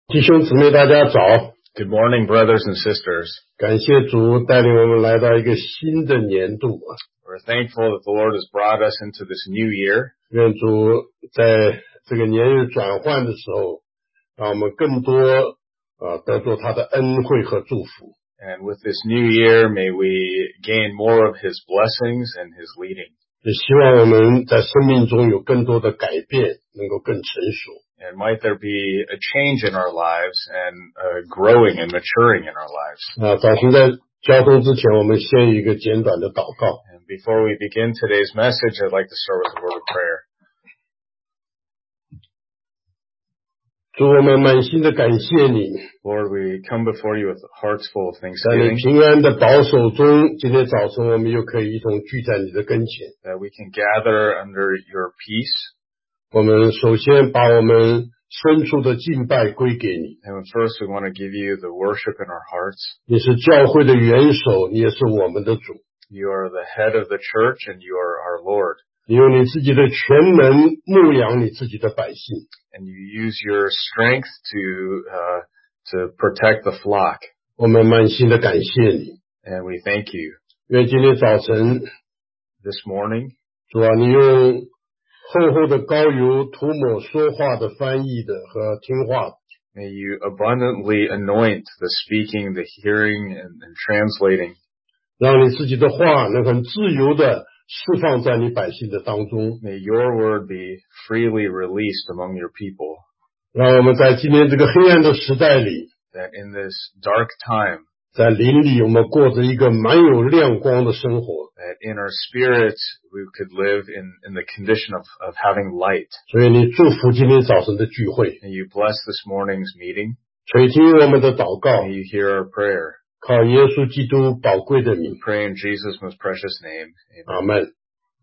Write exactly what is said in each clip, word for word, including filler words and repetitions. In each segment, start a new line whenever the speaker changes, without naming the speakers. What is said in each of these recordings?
弟兄姊妹大家早
Good morning, brothers and sisters.
感谢主带领我们来到一个新的年度
We're thankful that the Lord has brought us into this new year.
愿主在这个年日转换的时候让我们更多、呃、得着他的恩惠和祝福
And with this new year, may we gain more of His blessings and His leading.
也希望我们在生命中有更多的改变能够更成熟
And might there be a change in our lives and uh, growing and maturing in our lives.
啊，早晨在交通之前我们先有一个简短的祷告
And before we begin today's message, I'd like to start with a word of prayer.
主我们满心的感谢你
Lord, we come before you with hearts full of
在你
thanksgiving
平安的保守中今天早晨我们又可以一同聚在你的跟前
that we can gather under your peace.
我们首先把我们深处的敬拜归给你
And first, we want to give you the worship in our hearts.
你是教会的元首你也是我们的主
You are the head of the church and you are our Lord.
你用你自己的全能牧养你自己的百姓
And you use your strength to uh, to protect the flock.
我们满心的感谢你
And we thank you.
愿今天早晨
This morning,
主啊你用厚厚的膏油涂抹说话的翻译的和听话的
may you abundantly anoint the speaking, the hearing, and, and translating.
让你自己的话能很自由的释放在你百姓的当中
May your word be freely released among your people.
让我们在今天这个黑暗的时代里
That in this dark time,
在灵里我们过着一个满有亮光的生活
that in our spirits we could live in, in the condition of, of having light.
所以你祝福今天早晨的聚会
May you bless this morning's meeting.
垂听我们的祷告
May you hear our prayer.
靠耶稣基督宝贵的名
Pray in Jesus' most precious name. Amen.
阿们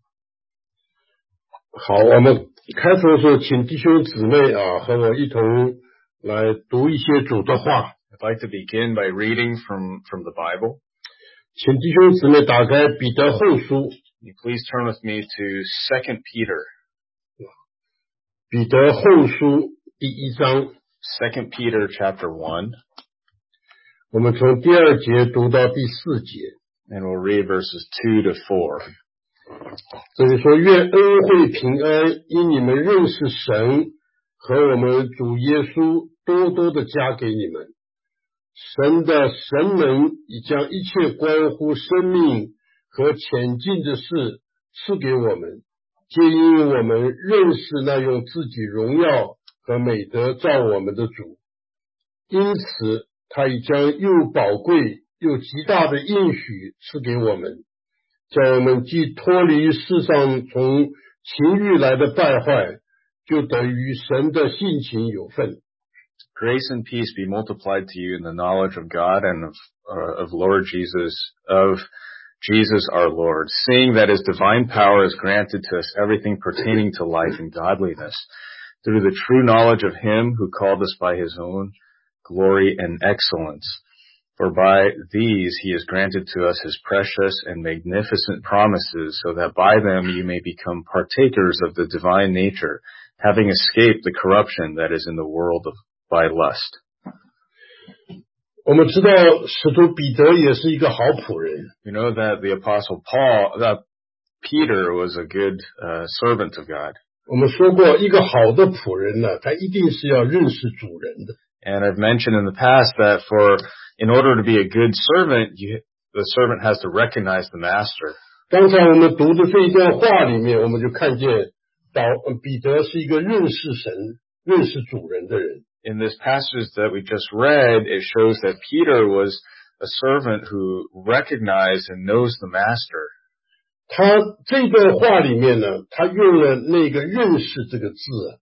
好我们开头的时候请弟兄姊妹啊和我一同来读一些主的话
I'd like to begin by reading from, from the Bible.
请弟兄姊妹打开彼得后书
You please turn with me to Second Peter.
彼得后书第一章
Second Peter chapter one,
我们从第二节读到第四节
and we'll read verses two to four.
这里说愿恩惠平安因你们认识神和我们主耶稣多多的加给你们神的神能已将一切关乎生命和前进的事赐给我们皆因我们认识那用自己荣耀和美德造我们的主因此他已将又宝贵又极大的应许赐给我们叫我们既脱离世上从情欲来的败坏就得与神的性情有份
Grace and peace be multiplied to you in the knowledge of God and of, uh, of Lord Jesus, of Jesus our Lord, seeing that His divine power has granted to us everything pertaining to life and godliness, through the true knowledge of Him who called us by His own glory and excellence. For by these He has granted to us His precious and magnificent promises, so that by them you may become partakers of the divine nature, having escaped the corruption that is in the world of by lust.
我们知道使徒彼得也是一个好仆人
We know that the apostle Paul, that Peter was a good uh, servant of God.
我们说过一个好的仆人呢他一定是要认识主人的
And I've mentioned in the past that for, in order to be a good servant, you, the servant has to recognize the master.
刚才我们读的这一段话里面我们就看见保彼得是一个认识神认识主人的人
In this passage that we just read, it shows that Peter was a servant who recognized and knows the master.
他这段话里面呢他用了那个认识这个字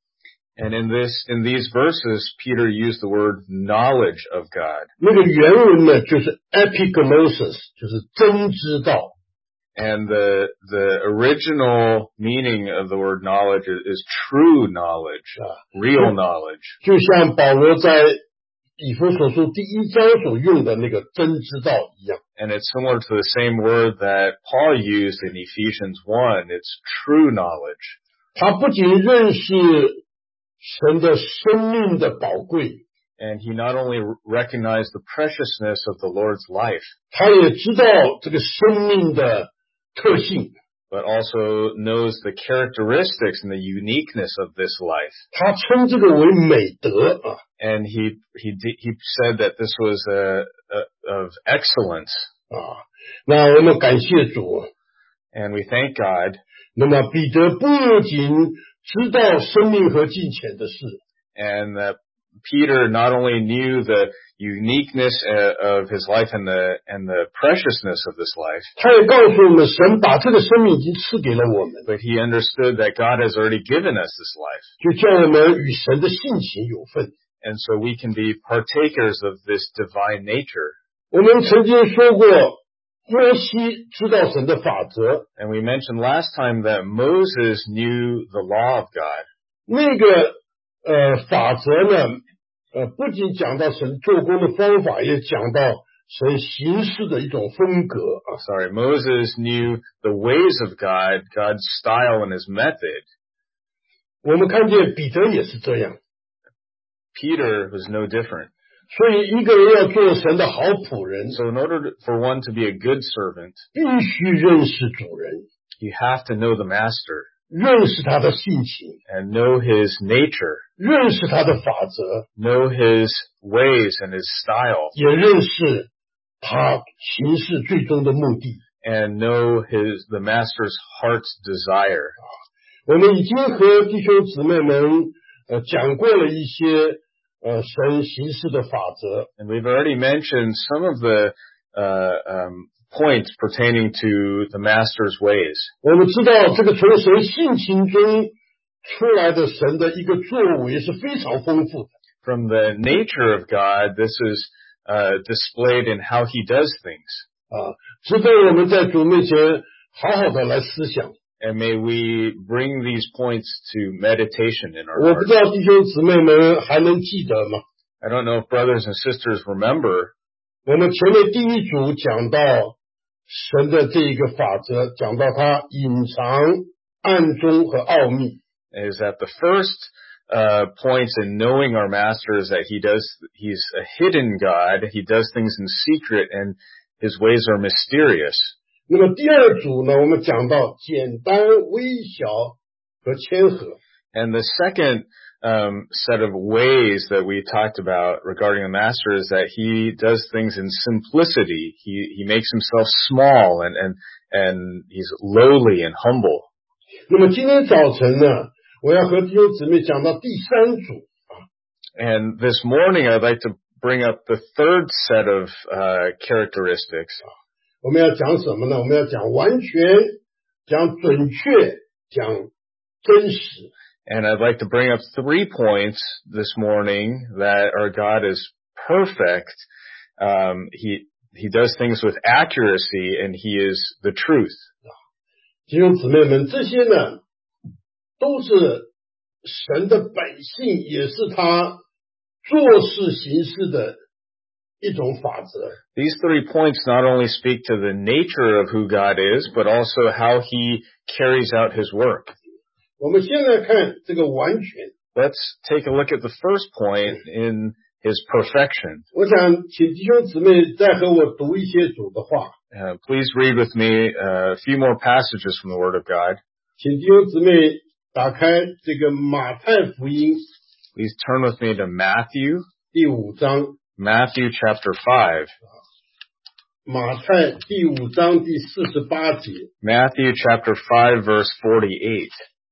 And in this, in these verses, Peter used the word knowledge of God.
那个原文呢就是 epignosis 就是真知道
And the, the original meaning of the word knowledge is, is true knowledge, real knowledge.
就像保罗在以弗所书第一章所用的那个真知道一样
And it's similar to the same word that Paul used in Ephesians one. It's true knowledge.
他不仅认识神的生命的宝贵
And he not only recognized the preciousness of the Lord's life,
他也知道这个生命的特性，
but also knows the characteristics and the uniqueness of this life.
他称这个为美德啊。
And he he he said that this was a, a of excellence.
啊，那我们感谢主。
And we thank God.
那么彼得不仅知道生命和金钱的事，
And that Peter not only knew the uniqueness of his life and the and the preciousness of this life,
他也告诉我们，神把这个生命已经赐给了我们，
but he understood that God has already given us this life.
就叫我们与神的性情有份。
And so we can be partakers of this divine nature.
我们曾经说过，摩西知道神的法则，
And we mentioned last time that Moses knew the law of God.
那个呃法则呢，呃不仅讲到神做工的方法，也讲到神行事的一种风格啊。
Sorry, Moses knew the ways of God, God's style and his method.
我们看见彼得也是这样，
Peter was no different.
所以一个人要做神的好仆人，
So in order to, for one to be a good servant,
必须认识主人，
you have to know the master
认识他的性情，
and know his nature,
认识他的法则，
know his ways and his style,
也认识他行事最终的目的。
and know his the master's heart's desire.
我们已经和弟兄姊妹们呃讲过了一些呃神行事的法则，
And we've already mentioned some of the uh, um, points pertaining to the master's ways.
我们知道这个从神性情中出来的神的一个作为是非常丰富的。
From the nature of God, this is uh, displayed in how he does things.
啊，值得我们在主面前好好的来思想。
And may we bring these points to meditation in our
我不
hearts.
知道弟兄姊妹们还能记得吗？
I don't know if brothers and sisters remember,
我们前面第一组讲到神的这一个法则，讲到它隐藏、暗中和奥秘。
is that the first uh, points in knowing our master is that he does, he's a hidden God, he does things in secret, and his ways are mysterious.
那么第二组呢，我们讲到简单、微小和谦和。
And the second um, set of ways that we talked about regarding the master is that he does things in simplicity. He he makes himself small and and and he's lowly and humble.
那么今天早晨呢，我要和弟兄姊妹讲到第三组。
And this morning I'd like to bring up the third set of uh, characteristics.
我们要讲什么呢？我们要讲完全，讲准确，讲真实。
And I'd like to bring up three points this morning that our God is perfect. Um, he he does things with accuracy, and he is the truth.
弟兄姊妹们，这些呢，都是神的本性，也是他做事行事的一种法则。
These three points not only speak to the nature of who God is, but also how he carries out his work.
我们先来看这个完全。
Let's take a look at the first point in his perfection.
我想请弟兄姊妹再和我读一些主的话。
Uh, please read with me uh, a few more passages from the Word of God.
请弟兄姊妹打开这个马太福音
Please turn with me to Matthew,
第五章，
Matthew chapter five.
马太第五章第四十八节。
Matthew chapter five verse forty-eight.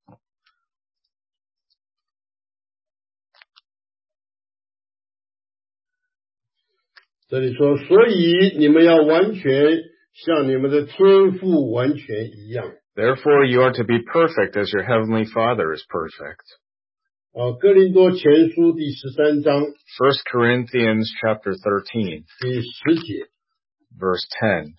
这里说，所以你们要完全像你们的天父完全一样。
Therefore you are to be perfect as your heavenly Father is perfect.
啊，哥林多前书第十三章
First Corinthians chapter thirteen,
第十节，
verse ten.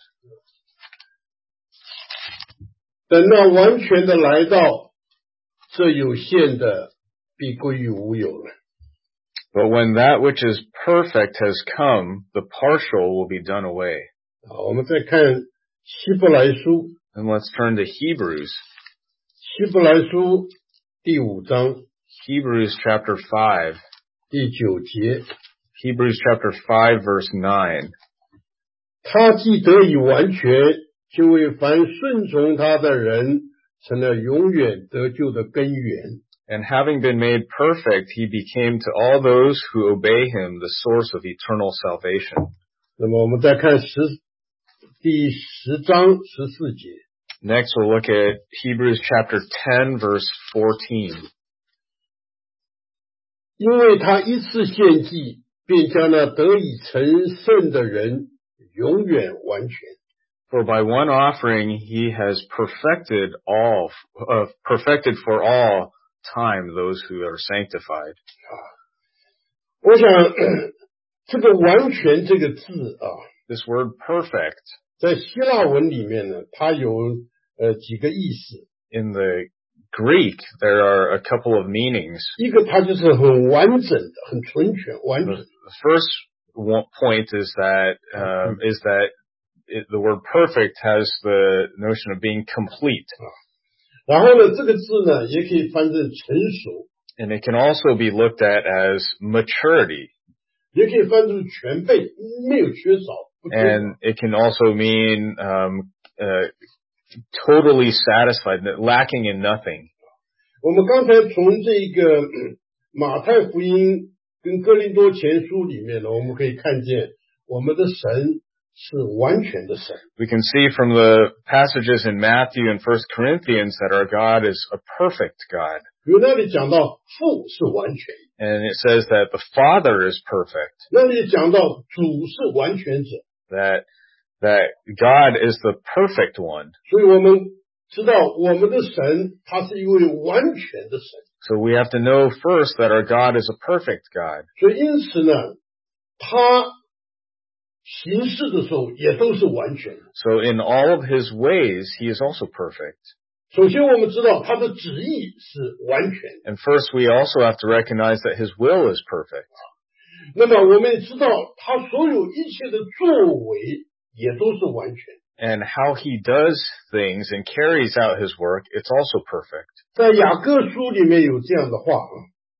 等到完全的来到，这有限的必归于无有了。
But when that which is perfect has come, the partial will be done away.
好，我们再看希伯来书，
And let's turn to Hebrews.
希伯来书第五章
Hebrews chapter five,
第九节，
Hebrews chapter five verse nine.
他既得以完全，就为凡顺从他的人成了永远得救的根源。
And having been made perfect, he became to all those who obey him the source of eternal salvation.
那么我们再看十第十章十四节。
Next, we'll look at Hebrews chapter ten verse fourteen.
因为他一次献祭，便将那得以成圣的人永远完全。
For by one offering he has perfected all, uh, perfected for all time those who are sanctified.
我想这个完全这个字啊
This word perfect
在希腊文里面呢，它有呃几个意思。
in the Greek there are a couple of meanings.
一个它就是很完整的，很纯全完整。
The first one point is that um, is that it, the word perfect has the notion of being complete.
然后呢，这个字呢也可以翻成成熟，
And it can also be looked at as maturity.
也可以翻成全备，没有缺少。不缺少
And it can also mean um, uh, totally satisfied, lacking in nothing.
我们刚才从这个嗯马太福音跟哥林多前书里面呢，我们可以看见我们的神是完全的神。
We can see from the passages in Matthew and First Corinthians that our God is a perfect God.
比如那里讲到父是完全，
And it says that the Father is perfect,
那里讲到主是完全者，
that that God is the perfect one.
所以我们知道我们的神他是一位完全的神，
So we have to know first that our God is a perfect God.
所以因此呢，他行事的时候也都是完全的。
So in all of his ways, he is also perfect.
首先我们知道他的旨意是完全的，
And first, we also have to recognize that his will is perfect.
那么我们也知道他所有一切的作为也都是完全。
And how he does things and carries out his work, it's also perfect.
在雅各书里面有这样的话啊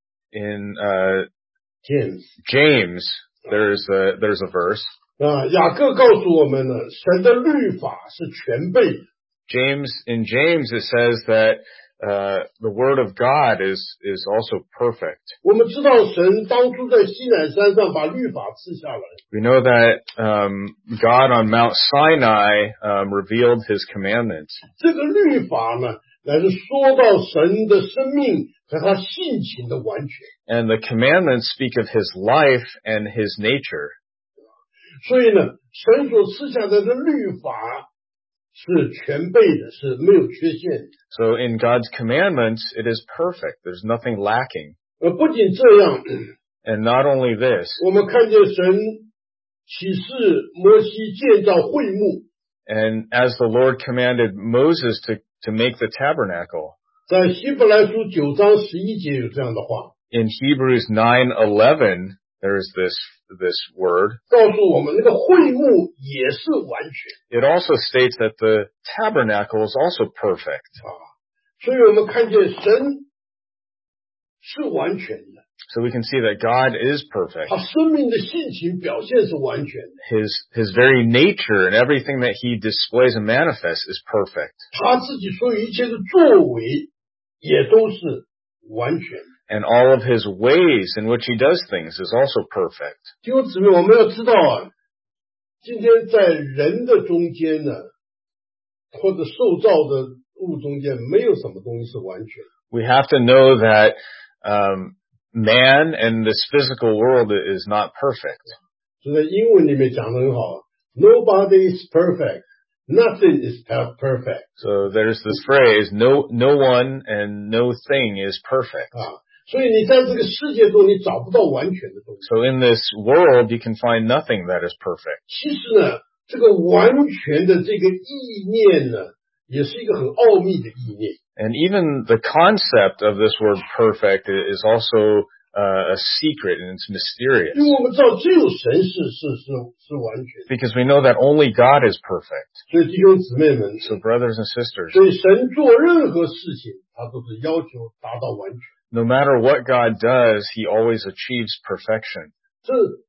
In uh,
，James
James, there's a, there's a verse.
啊，雅各告诉我们呢，神的律法是全备的。
James, in James, it says that uh, the word of God is, is also perfect.
我们知道神当初在西乃山上把律法赐下来，
We know that um, God on Mount Sinai um, revealed his commandments.
这个律法呢，乃是说到神的生命和他性情的完全。
And the commandments speak of his life and his nature.
所以呢，神所赐下来的律法是全备的，是没有缺陷的。
So in God's commandments, it is perfect. There's nothing lacking.
呃，不仅这样，
And not only this,
我们看见神启示摩西建造会幕，
and as the Lord commanded Moses to, to make the tabernacle,
在希伯来书九章十一节有这样的话，
in Hebrews nine eleven, there's this, this word.
告诉我们那个会幕也是完全
It also states that the tabernacle is also perfect.
啊，所以我们看见神是完全的，
So we can see that God is perfect.
他生命的性情表现是完全的，
His, his very nature and everything that he displays and manifests is perfect.
他自己所有一切的作为也都是完全的。
And all of his ways in which he does things is also perfect.
弟兄姊妹，我们要知道啊，今天在人的中间呢，或者受造的物中间，没有什么东西是完全的。
We have to know that um, man and this physical world is not perfect.
所以在英文里面讲得很好 ，Nobody is perfect, nothing is perfect
So there's this phrase, no, no one and no thing is perfect.
啊。所以你在这个世界中，你找不到完全的东西。
So in this world, you can find nothing that is perfect.
其实呢，这个完全的这个意念呢，也是一个很奥秘的意念。
And even the concept of this word perfect is also uh, a secret and it's mysterious.
因为我们知道，只有神是是是是完全的。
Because we know that only God is perfect.
所以弟兄姊妹们，
So brothers and sisters,
所以神做任何事情，他都是要求达到完全。
no matter what God does, he always achieves perfection.
这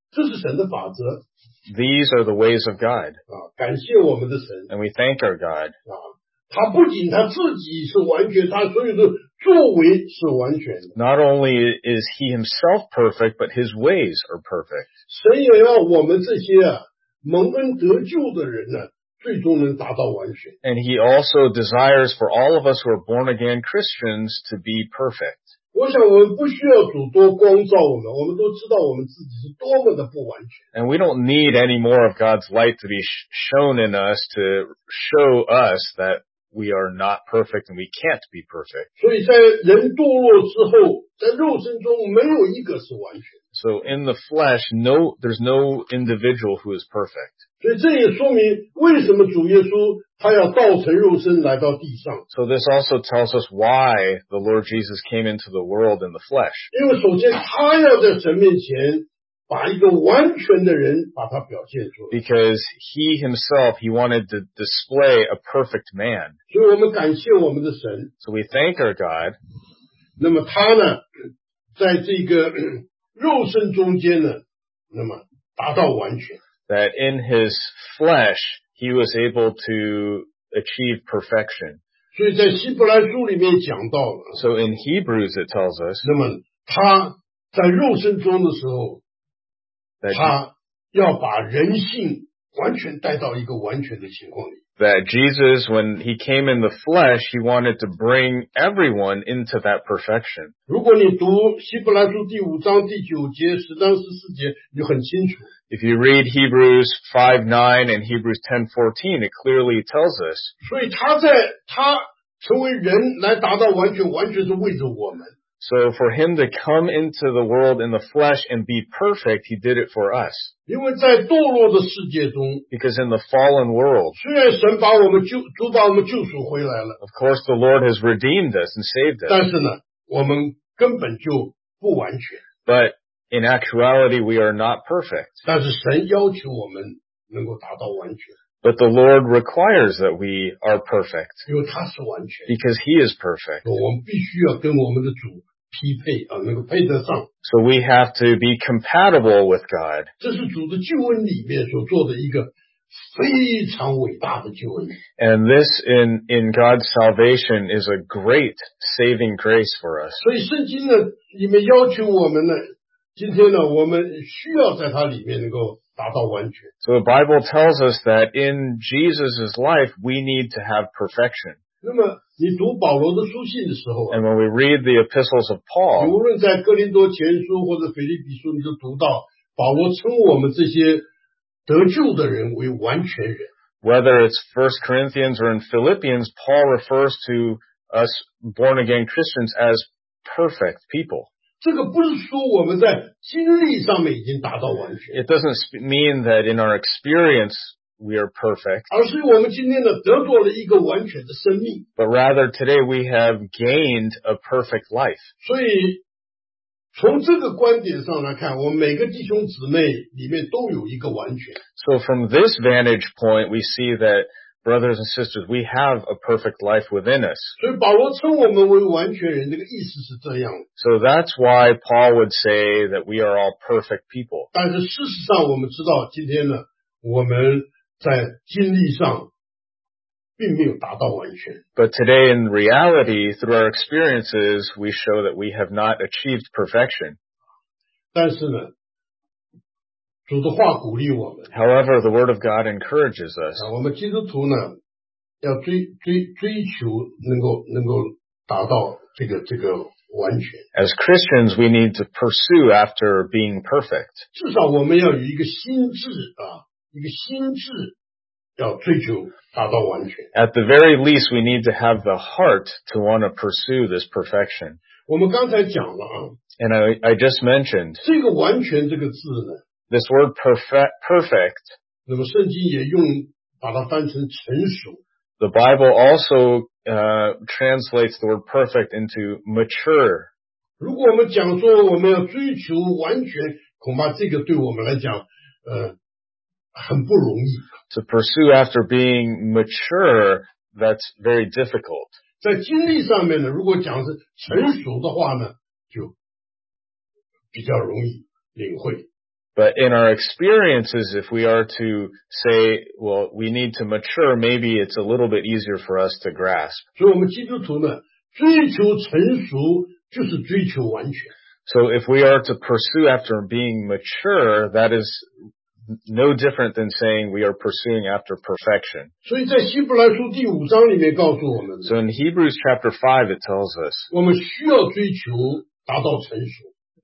这是神的法则
These are the ways of God.
啊！感谢我们的神
And we thank our God.
啊！他不仅他自己是完全，他所有的作为是完全的。
Not only is he himself perfect, but his ways are perfect.
神也要我们这些啊蒙恩得救的人呢，最终能达到完全。
And he also desires for all of us who are born again Christians to be perfect.
我想我们不需要主多光照我们，我们都知道我们自己是多么的不完全。
And we don't need any more of God's light to be sh- shown in us to show us that we are not perfect and we can't be perfect.
所以在人堕落之后，在肉身中没有一个是完全。
So in the flesh, no, there's no individual who is perfect.
所以这也说明为什么主耶稣他要道成肉身来到地上。
So this also tells us why the Lord Jesus came into the world in the flesh.
因为首先他要在神面前把一个完全的人把他表现出来。
Because he himself, he wanted to display a perfect man.
所以我们感谢我们的神。
So we thank our God.
那么他呢，在这个肉身中间呢，那么达到完全。
That in his flesh, he was able to achieve perfection.
所以在希伯来书里面讲到了，
So in Hebrews, it tells us
那么他在肉身中的时候，
that,
他要把人性完全带到一个完全的情况里。
that Jesus, when he came in the flesh, he wanted to bring everyone into that perfection.
如果你读希伯来书第五章第九节、十章十四节，你就很清楚。
If you read Hebrews five nine and Hebrews ten fourteen, it clearly tells us
所以他在他成为人来达到完全，完全是为着我们。
So for him to come into the world in the flesh and be perfect, he did it for us.
因为在堕落的世界中，
Because in the fallen world,
虽然神把我们救，主把我们救赎回来了，
of course, the Lord has redeemed us and saved us.
但是呢，我们根本就不完全。
But in actuality, we are not perfect.
但是神要求我们能够达到完全，
But the Lord requires that we are perfect
因为他是完全。
because he is perfect.
我们必须要跟我们的主匹配啊，能够配得上。
So we have to be compatible with God.
这是主的救恩里面所做的一个非常伟大的救恩。
And this in, in God's salvation is a great saving grace for us.
所以圣经呢里面要求我们呢，今天呢我们需要在它里面能够达到完全。
So the Bible tells us that in Jesus' life, we need to have perfection.
那么你读保罗的书信的时候啊，
And when we read the epistles of
你
Paul,
无论在哥林多前书或者腓立比书，你就读到保罗称我们这些得救的人为完全人。
whether it's First Corinthians or in Philippians, Paul refers to us born-again Christians as perfect people.
这个不是说我们在经历上面已经达到完全，
It doesn't sp- mean that in our experience we are perfect,
而是我们今天呢得到了一个完全的生命。
but rather today we have gained a perfect life.
所以从这个观点上来看，我们每个弟兄姊妹里面都有一个完全。
So from this vantage point, we see that, brothers and sisters, we have a perfect life within us.
所以保罗称我们为完全人，这个意思是这样的。
So that's why Paul would say that we are all perfect people.
但是事实上，我们知道今天呢，我们在经历上并没有达到完全。
But today in reality, through our experiences, we show that we have not achieved perfection.
但是呢，主的话鼓励我们
However, the Word of God encourages us
啊，我们基督徒呢要追追追求能够能够达到这个这个完全。
as Christians, we need to pursue after being perfect.
至少我们要有一个心智啊，一个心智要追求达到完全。
At the very least, we need to have the heart to want to pursue this perfection.
我们刚才讲了啊，
And I, I just mentioned
这个完全这个字呢，
this word perfect, perfect.
那么圣经也用把它翻成成熟。
The Bible also uh, translates the word perfect into mature.
如果我们讲说我们要追求完全，恐怕这个对我们来讲，呃，很不容易。
To pursue after being mature, that's very difficult.
在经历上面呢，如果讲是成熟的话呢，就比较容易领会。
But in our experiences, if we are to say, well, we need to mature, maybe it's a little bit easier for us to grasp.
所以我们基督徒呢，追求成熟就是追求完全。
So if we are to pursue after being mature, that is no different than saying we are pursuing after perfection.
所以在希伯来书第五章里面告诉我们，
So in Hebrews chapter five, it tells us
我们需要追求达到成熟。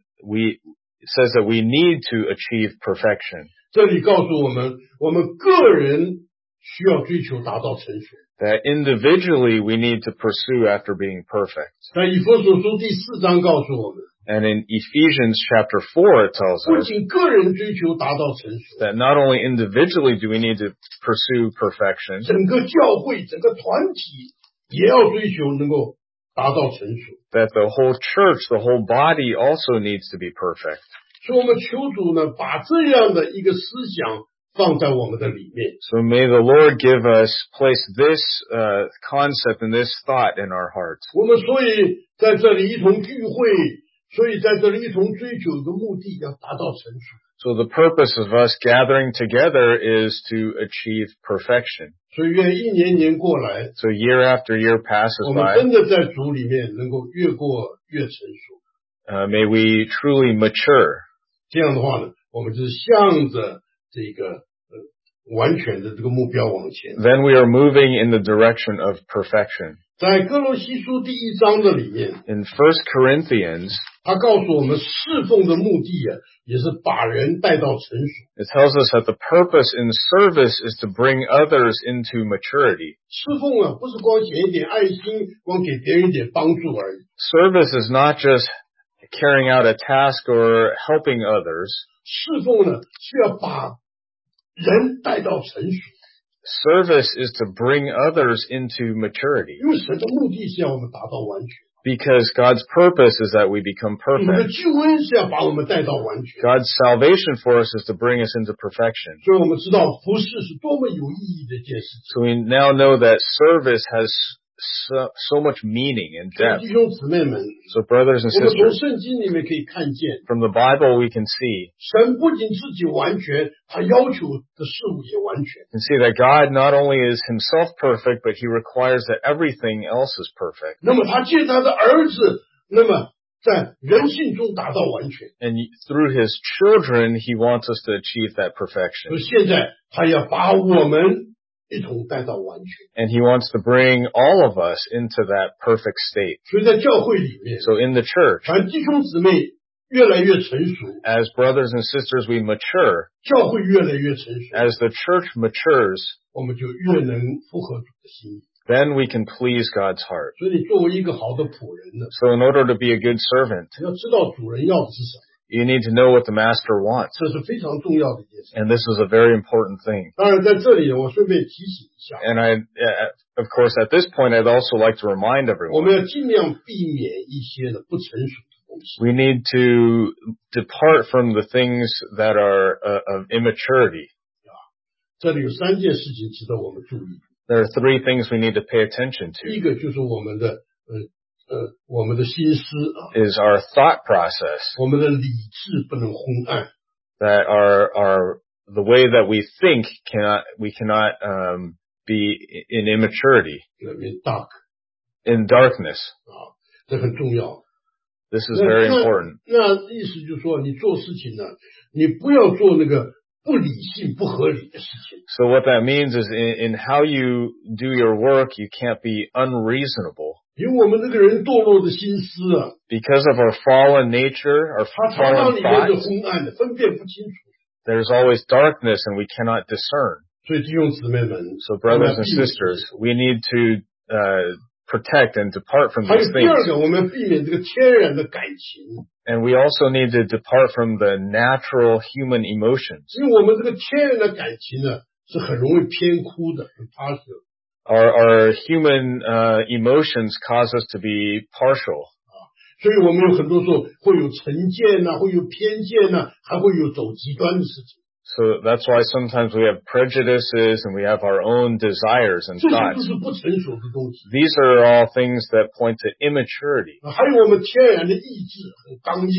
we it says that we need to achieve perfection.
这里告诉我们，我们个人需要追求达到成熟。
That individually we need to pursue after being perfect.
在以弗所书第四章告诉我们，
And in Ephesians chapter four, it tells
不
us
仅个人追求达到成熟，
that not only individually do we need to pursue perfection,
整个教会、整个团体也要追求能够达到成熟。
that the whole church, the whole body also needs to be perfect.
所以我们求主呢，把这样的一个思想放在我们的里面。
So may the Lord give us, place this uh, concept and this thought in our hearts.
我们所以在这里一同聚会，所以在这里一同追求一个目的，要达到成熟。
So the purpose of us gathering together is to achieve perfection.
所以愿一年年过来，
So year after year passes
我们
by.
真的在主里面能够越过越成熟。
Uh, may we truly mature.
这样的话呢，我们就是向着这个呃完全的这个目标往前。
Then we are moving in the direction of perfection.
在哥罗西书第一章的里面，
In First Corinthians,
他告诉我们侍奉的目的啊，也是把人带到成熟。
it tells us that the purpose in service is to bring others into maturity.
侍奉啊，不是光显一点爱心，光给别人一点帮助而已。
Service is not just carrying out a task or helping others.
侍奉呢，是要把人带到成熟，
Service is to bring others into maturity.
因为神的目的是要我们达到完全，
Because God's purpose is that we become
我们的
perfect.
救恩是要把我们带到完全。
God's salvation for us is to bring us into perfection.
所以我们知道服侍是多么有意义的一件事情。
So we now know that service has so, so much meaning and
所以
depth.
弟兄姊妹们，
So brothers and
我们从
sisters,
圣经里面可以看见，
from the Bible we can see,
神不仅自己完全，他要求的事物也完全。
can see that God not only is himself perfect, but he requires that everything else is perfect.
那么他借他的儿子，那么在人性中达到完全。
And through his children, he wants us to achieve that
所
perfection.
以现在他要把我们一同带到完全。
And he wants to bring all of us into that perfect state.
所以在教会里面，
So in the church,
凡弟兄姊妹越来越成熟，
as brothers and sisters we mature,
教会越来越成熟，
as the church matures,
我们就越能符合主的心意。
then we can please God's heart.
所以你作为一个好的仆人呢，
So in order to be a good servant,
你要知道主人要的是什么，
you need to know what the master wants.
这是非常重要的一件事。
And this is a very important thing.
当然，在这里我顺便提醒一下，
And I, uh, of course, at this point, I'd also like to remind
我们
everyone,
要尽量避免一些的不成熟的东西。
we need to depart from the things that are uh, of immaturity.
这里有三件事情值得我们注意。
There are three things we need to pay attention
第一
to,
个就是我们的呃呃我们的心思啊，
is our thought process,
我们的理智不能昏暗。
that our, our, the way that we think cannot, we cannot, um, be in immaturity,
这里面 dark
in darkness.
啊，这很重要。
This is very
那
important.
那意思就是说，你做事情呢，你不要做那个不理性、不合理的事情。
So what that means is in, in how you do your work, you can't be unreasonable.
因为我们这个人堕落的心思啊，
Because of our fallen nature, our
他常常
fallen
里面是
thoughts,
昏暗的，分辨不清楚。
there's always darkness and we cannot discern.
所以弟兄姊妹们，
So brothers
我们要
and
避免
sisters, we need to uh, protect and depart from
还有
these
第二
things.
个，我们要避免这个天然的感情，
And we also need to depart from the natural human emotions.
因为我们这个天然的感情呢，是很容易偏枯的，很 partial。
Our, our human uh, emotions cause us to be partial.
所以我们有很多时候会有成见呐、会有偏见呐、还会有走极端的事情。
So that's why sometimes we have prejudices and we have our own desires and
这些都
thoughts.
是不成熟的东西。
These are all things that point to immaturity.
还有我们天然的意志很刚硬，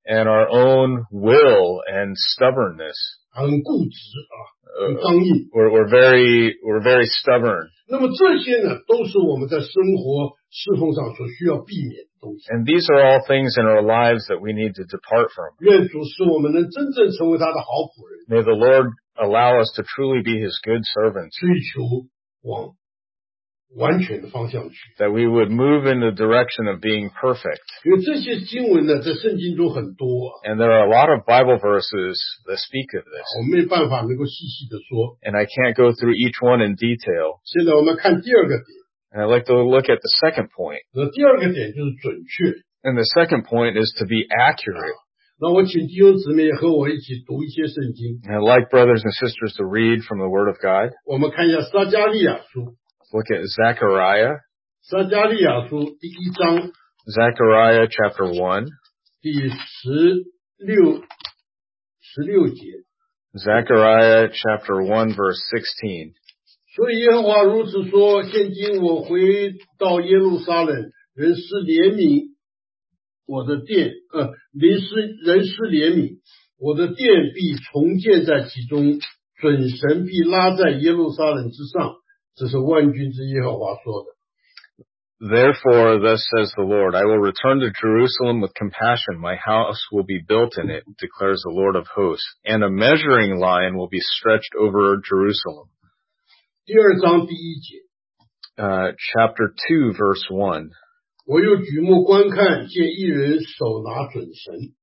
and our own will and stubbornness.
很固执啊，很
Uh,
刚硬。
we're, we're very, we're very stubborn.
那么这些呢，都是我们在生活侍奉上所需要避免的东西。
And these are all things in our lives that we need to depart from.
愿主使我们能真正成为他的好仆人，
May the Lord allow us to truly be His good servants,
追求往完全的方向去。
that we would move in the direction of being perfect.
因为这些经文呢，在圣经中很多啊，
And there are a lot of Bible verses that speak of this.
我们没办法能够细细的说。
And I can't go through each one in detail.
现在我们看第二个点，
And I'd like to look at the second point.
那第二个点就是准确。
And the second point is to be accurate.
那我请弟兄姊妹和我一起读一些圣经。
And I'd like brothers and sisters to read from the Word of God.
我们看一下撒迦利亚书，
Look at Zechariah,
撒迦利亚书第一章
Zechariah chapter one,
第十六十六节。
Zechariah chapter one verse sixteen.
所以耶和华如此说：现今我回到耶路撒冷，人施怜悯我的殿，呃，人施人施怜悯我的殿，必重建在其中，准神必拉在耶路撒冷之上。这是万军之耶和华说的。
Therefore, thus says the Lord, I will return to Jerusalem with compassion. My house will be built in it, declares the Lord of hosts, and a measuring line will be stretched over Jerusalem.
第二章第一节，
Uh, chapter two, verse one.
我又举目观看，见一人手拿准绳。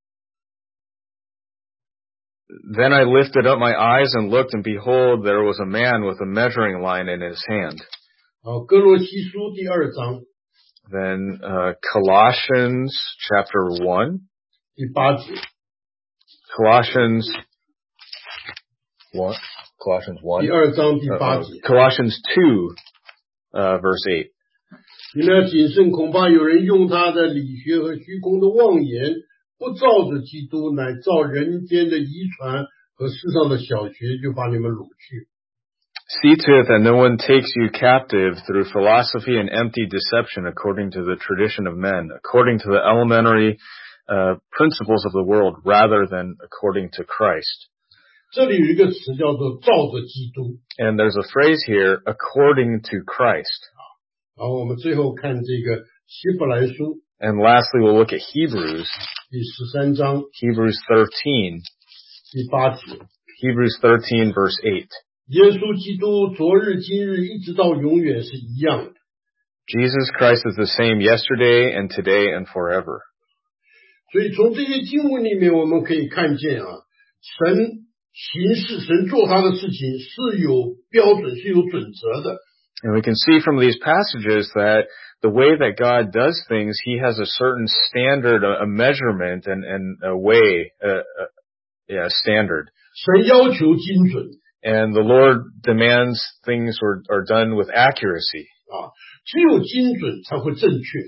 Then I lifted up my eyes and looked, and behold, there was a man with a measuring line in his hand.
好，哥罗西书第二章
Then uh, Colossians chapter one.
第八节，
Colossians what? Colossians
第
one.
二章第
Uh,
八
uh,
节。
Colossians two, uh, verse eight.
你们要谨慎，恐怕有人用他的理学和虚空的妄言，不照着基督，乃照人间的遗传和世上的小学，就把你们掳去。
See to it that no one takes you captive through philosophy and empty deception according to the tradition of men, according to the elementary uh, principles of the world, rather than according to Christ.
这里有一个词叫做照着基督。
And there's a phrase here, according to Christ.
然后我们最后看这个希伯来书
And lastly, we'll look at Hebrews,
第十三章
Hebrews thirteen,
第八节。
Hebrews thirteen, verse eight.
耶稣基督昨日今日一直到永远是一样的。
Jesus Christ is the same yesterday and today and forever.
所以从这些经文里面我们可以看见啊，神行事，神做他的事情是有标准，是有准则的。
And we can see from these passages that the way that God does things, He has a certain standard, a, a measurement, and, and a way, a, a, yeah, standard.
神要求精准
And the Lord demands things are, are done with accuracy.
啊，只有精准才会正确。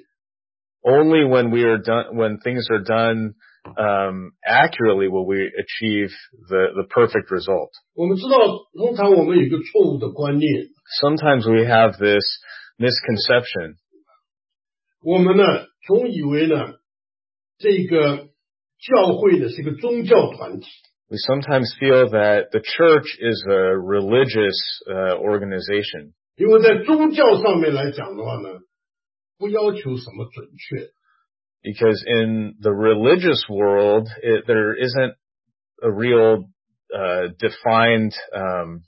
Only when we are done, when things are done um, accurately, will we achieve the, the perfect result.
我们知道，通常我们有一个错误的观念，
Sometimes we have this misconception.
我们呢总以为呢，这个教会呢是一个宗教团体。
We sometimes feel that the church is a religious uh, organization.
因为在宗教上面来讲的话呢，不要求什么准确，
Because in the religious world, it, there isn't a real uh, defined, um,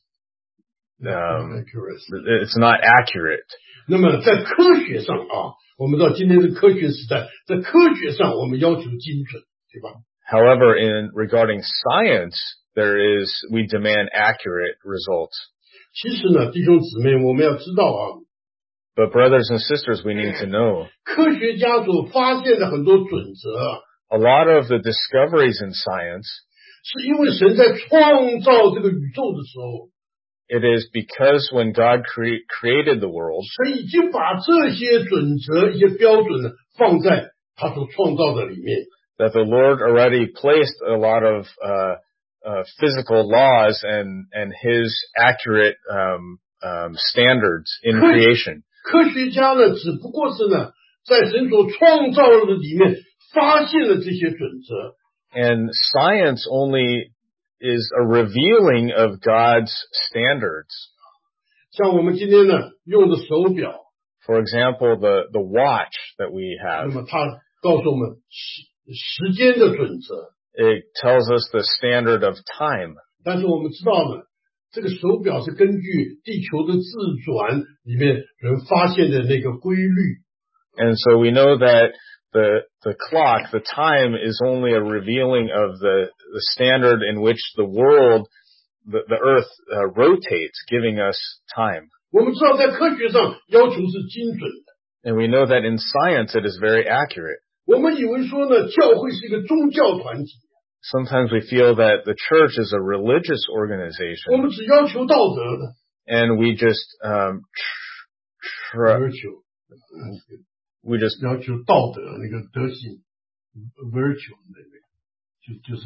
um, it's not accurate.
那么在科学上啊，我们知道今天是科学时代，在科学上我们要求精准，对吧？
However, in regarding science, there is, we demand accurate results.
其实呢，弟兄姊妹，我们要知道啊，
But brothers and sisters, we need to know
科学家所发现的很多准则啊，
a lot of the discoveries in science,
是因为神在创造这个宇宙的时候，
it is because when God cre- created the world,
神已经把这些准则、一些标准呢放在他所创造的里面。
that the Lord already placed a lot of uh, uh, physical laws and and His accurate um, um, standards in creation.
科学家呢，只不过是呢，在神所创造的里面发现了这些准则，
And science only is a revealing of God's standards.
像我们今天呢用的手表，
For example, the, the watch that we
那
have,
么它告诉我们时时间的准则，
it tells us the standard of time.
但是我们知道呢，这个手表是根据地球的自转里面人发现的那个规律。
And so we know that the, the clock, the time is only a revealing of the, the standard in which the world, the, the earth uh, rotates, giving us time.
我们知道在科学上要求是精准的，
And we know that in science it is very accurate.
我们以为说呢，教会是一个宗教团体，
Sometimes we feel that the church is a religious
我
organization
们只要求道德的，
and we just, um, tr-
要求
we just
要求道德那个德性 virtue 那个就就是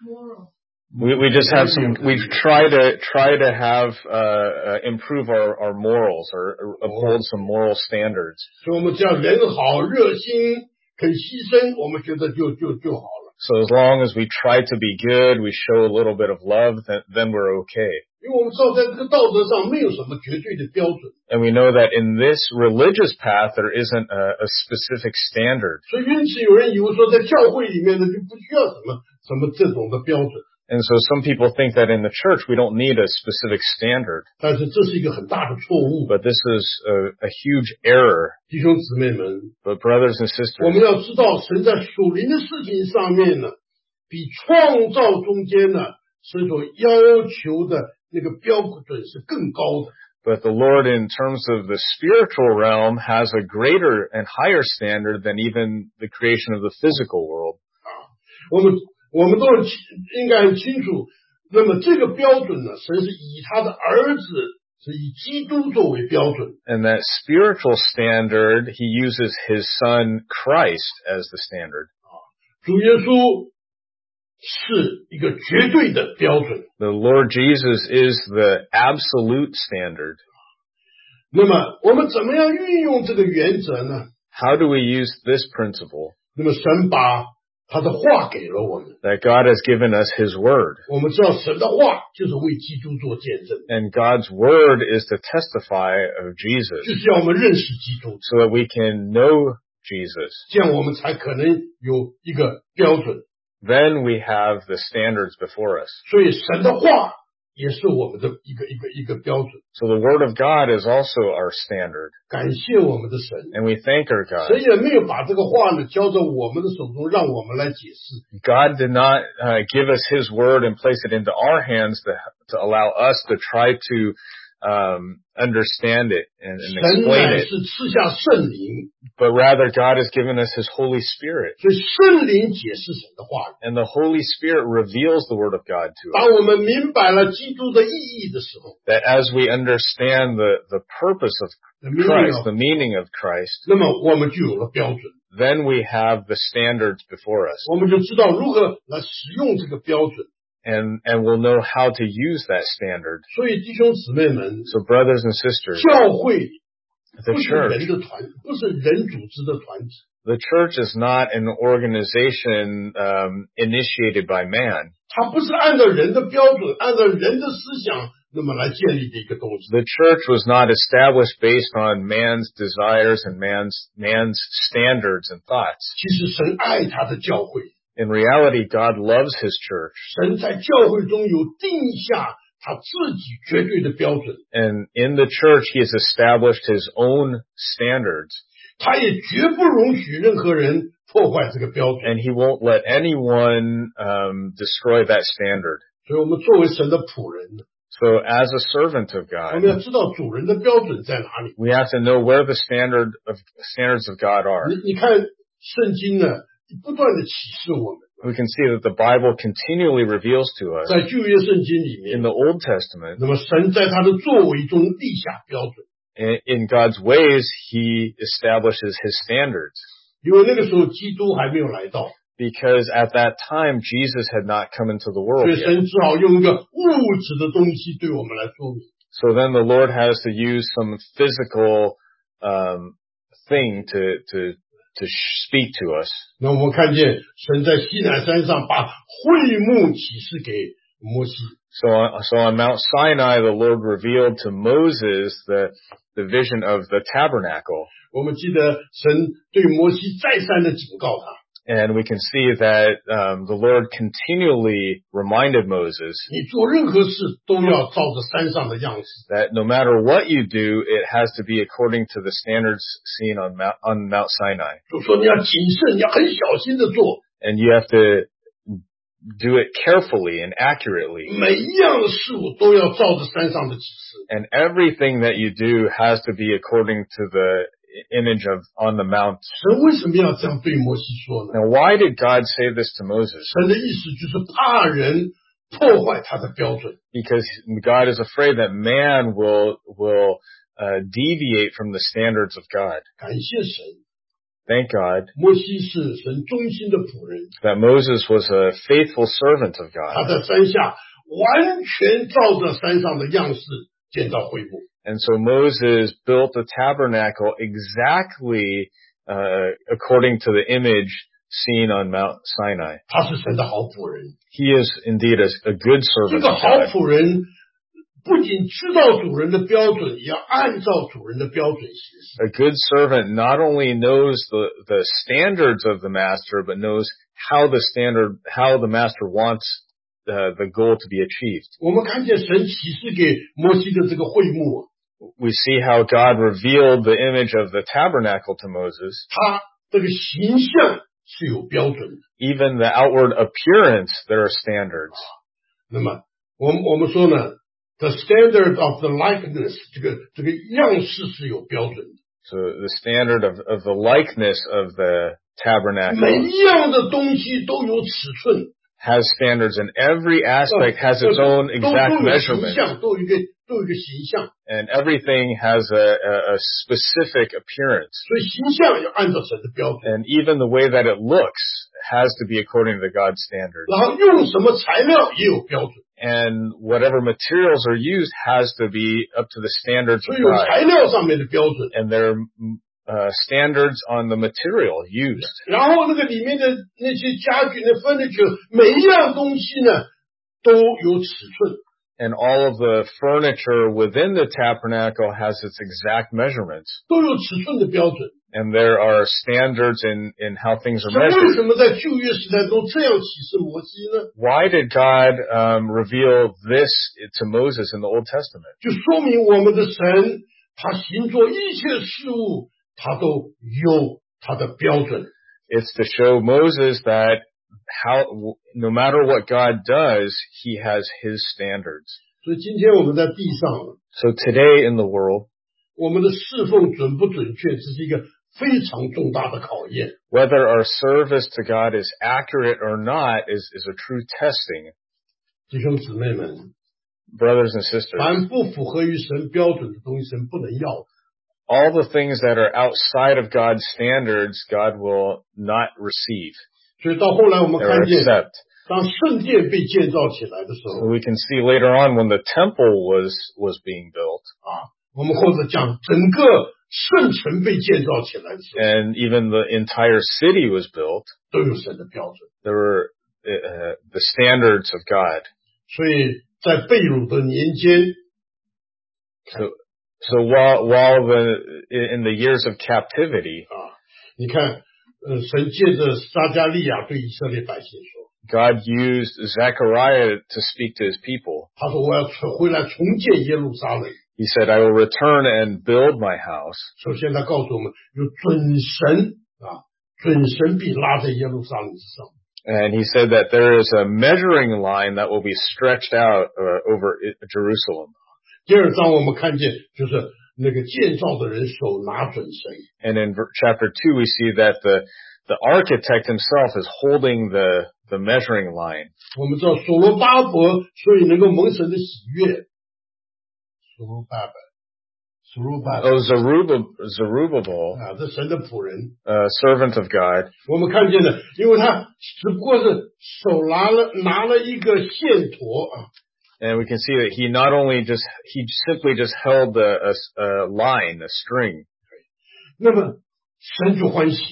We, we just have some, we try to, try to have, uh, uh, improve our, our morals or, or uphold some moral standards.
所以我们只要人好热心肯牺牲，我们觉得就就就好了。
So as long as we try to be good, we show a little bit of love, then, then we're okay.
因为我们知道在这个道德上没有什么绝对的标准，
And we know that in this religious path, there isn't a, a specific standard.
所以因此有人以为说在教会里面呢就不需要什么什么这种的标准，
And so some people think that in the church, we don't need a specific standard.
但是这是一个很大的错误。
But this is a, a huge error.
弟兄姊妹们，
But brothers and
我
sisters,
们要知道神在属灵的事情上面呢，比创造中间呢神所要求的那个标准是更高的。
but the Lord in terms of the spiritual realm has a greater and higher standard than even the creation of the physical world.
我们我们都很清应该很清楚，那么这个标准呢，神是以他的儿子，是以基督作为标准。
And that spiritual standard, he uses his son Christ as the standard.
主耶稣是一个绝对的标准。
The Lord Jesus is the absolute standard.
那么我们怎么样运用这个原则呢？
How do we use this principle
那么神把他的话给了我们，
that God has given us his word?
我们知道神的话就是为基督做见证，
And God's word is to testify of
就
Jesus
是要我们认识基督，
so that we can know Jesus.
这样我们才可能有一个标准。
Then we have the standards before us.
所以神的话也是我们的一个一个一个标准。
So the word of God is also our standard.
感谢我们的神，
And we thank our
神
God.
也没有把这个话呢交在我们的手中，让我们来解释。
God did not uh, give us his word and place it into our hands to, to allow us to try to um, understand it and, and
神
explain
乃
it.
是赐下圣灵，
But rather, God has given us his Holy Spirit.
所以圣灵解释神的话语。
And the Holy Spirit reveals the word of God to us.
当我们明白了基督的意义的时候，
That as we understand the, the purpose of
那么
Christ, the meaning of Christ,
那么我们就有了标准，
then we have the standards before us.
我们就知道如何来使用这个标准。
And, and we'll know how to use that standard.
所以弟兄姊妹们，
So brothers and sisters,
教会
the
不是人
church,
的团，不是人组织的团体，
the church is not an organization um, initiated by man.
它不是按照人的标准，按照人的思想那么来建立的一个东西。
The church was not established based on man's desires and man's, man's standards and thoughts.
其实神爱他的教会，
In reality, God loves his church.
神在教会中有定下他自己绝对的标准，
And in the church, he has established his own standards.
他也绝不容许任何人破坏这个标准。
And he won't let anyone um, destroy that standard.
所以我们作为神的仆人，
So as a servant of
我们
God,
要知道主人的标准在哪里。
we have to know where the standard of standards of God are.
你你看圣经呢，不断的启示我们，
We can see that the Bible continually reveals to us
在旧约圣经里
in
面，
the Old Testament,
那么神在他的作为中立下标准，
in, in God's ways, he establishes his standards.
因为那个时候基督还没有来到，
Because at that time, Jesus had not come into the
所
world
以
yet.
神只好用一个物质的东西对我们来说明。
So then the Lord has to use some physical um, thing to, to to speak to us.
那我们看见神在西乃山上把会幕启示给摩西。
So on, so on Mount Sinai, the Lord revealed to Moses the, the vision of the tabernacle.
我们记得神对摩西再三的警告他。
And we can see that um, the Lord continually reminded Moses
你做任何事都要照着山上的样式。
that no matter what you do, it has to be according to the standards seen on Mount, on Mount Sinai.
就说你要谨慎，你要很小心的做。
And you have to do it carefully and accurately.
每一样的事物都要照着山上的启示。
And everything that you do has to be according to the image of on the mount.
神为什么要这样对摩西说呢？
Now, why did God say this to Moses?
神的意思就是怕人破坏他的标准。
Because God is afraid that man will will uh, deviate from the standards of God.
感谢神，
Thank God
摩西是神忠心的仆人，
that Moses was a faithful servant of
他
God.
在山下完全照着山上的样式建造会幕。
And so Moses built the tabernacle exactly uh, according to the image seen on Mount Sinai.
他是神的好仆人。
He is indeed a, a good
这
servant
个
of
好
God.
仆人不仅知道主人的标准，也要按照主人的标准行事。
A good servant not only knows the, the standards of the master, but knows how the standard, how the master wants the, the goal to be achieved.
我们看见神启示给摩西的这个会幕，
We see how God revealed the image of the tabernacle to Moses.
他这个形象是有标准的。
Even the outward appearance, there are standards.
那么，我们我们说呢 ，the standard of the likeness， 这个这个样式是有标准的。
So the standard of, of the likeness of the
每
tabernacle
一样的东西都有尺寸，
has standards, and every
呃
aspect has its
都
own
都
exact
都有形
measurement.
象，都有一个都有一个形象，
And everything has a, a, a specific appearance.
所以形象要按照神的标准。
And even the way that it looks has to be according to God's standards.
然后用什么材料也有标准，
And whatever materials are used has to be up to the standards
所
of
以有
God.
材料上面的标准。
And there are uh, standards on the material used.
然后那个里面的那些家具的 furniture， 每一样东西呢都有尺寸。
And all of the furniture within the tabernacle has its exact measurements.
都有尺寸的标准。
And there are standards in, in how things are
神为
measured.
什么在旧约时代都这样启示摩西呢？
Why did God um, reveal this to Moses in the Old Testament?
就说明我们的神，他行做一切事物，他都有他的标准。
It's to show Moses that how, no matter what God does, he has his standards.
所以今天我们在地上，
So today in the world,
我们的侍奉准不准确，这是一个非常重大的考验。
whether our service to God is accurate or not is, is a true testing.
弟兄姊妹们，
Brothers and sisters,
凡不符合于神标准的东西，神不能要。
all the things that are outside of God's standards, God will not receive
所以到后来我们
or
看见，
accept.
当圣殿被建造起来的时
So
候，
we can see later on when the temple was, was being built,
啊，我们或者讲整个圣城被建造起来的时候，
and even the entire city was built,
都有神的标准。
there were uh, the standards of God.
所以在被掳的年间，
So, so while, while the, in the years of captivity,
啊，你看，呃，神借着撒加利亚对以色列百姓说，
God used Zechariah to speak to his people.
他说我要重回来重建耶路撒冷。
He said, I will return and build my house.
首先他告诉我们，有准神啊，准神必拉在耶路撒冷之上。
And he said that there is a measuring line that will be stretched out uh, over Jerusalem.
第二章我们看见，就是那个建造的人手拿准绳。
And in chapter two, we see that the, the architect himself is holding the, the measuring line.
我们知道所罗巴伯所以能够蒙神的喜悦。所罗巴伯，所罗巴伯
Oh, Zerubbabel, Zerubbabel
啊，这神的仆人，
uh, servant of God.
我们看见了，因为他只不过是手拿了拿了一个线砣啊，
And we can see that he not only just, he simply just held a, a, a line, a string.
那么神就欢喜，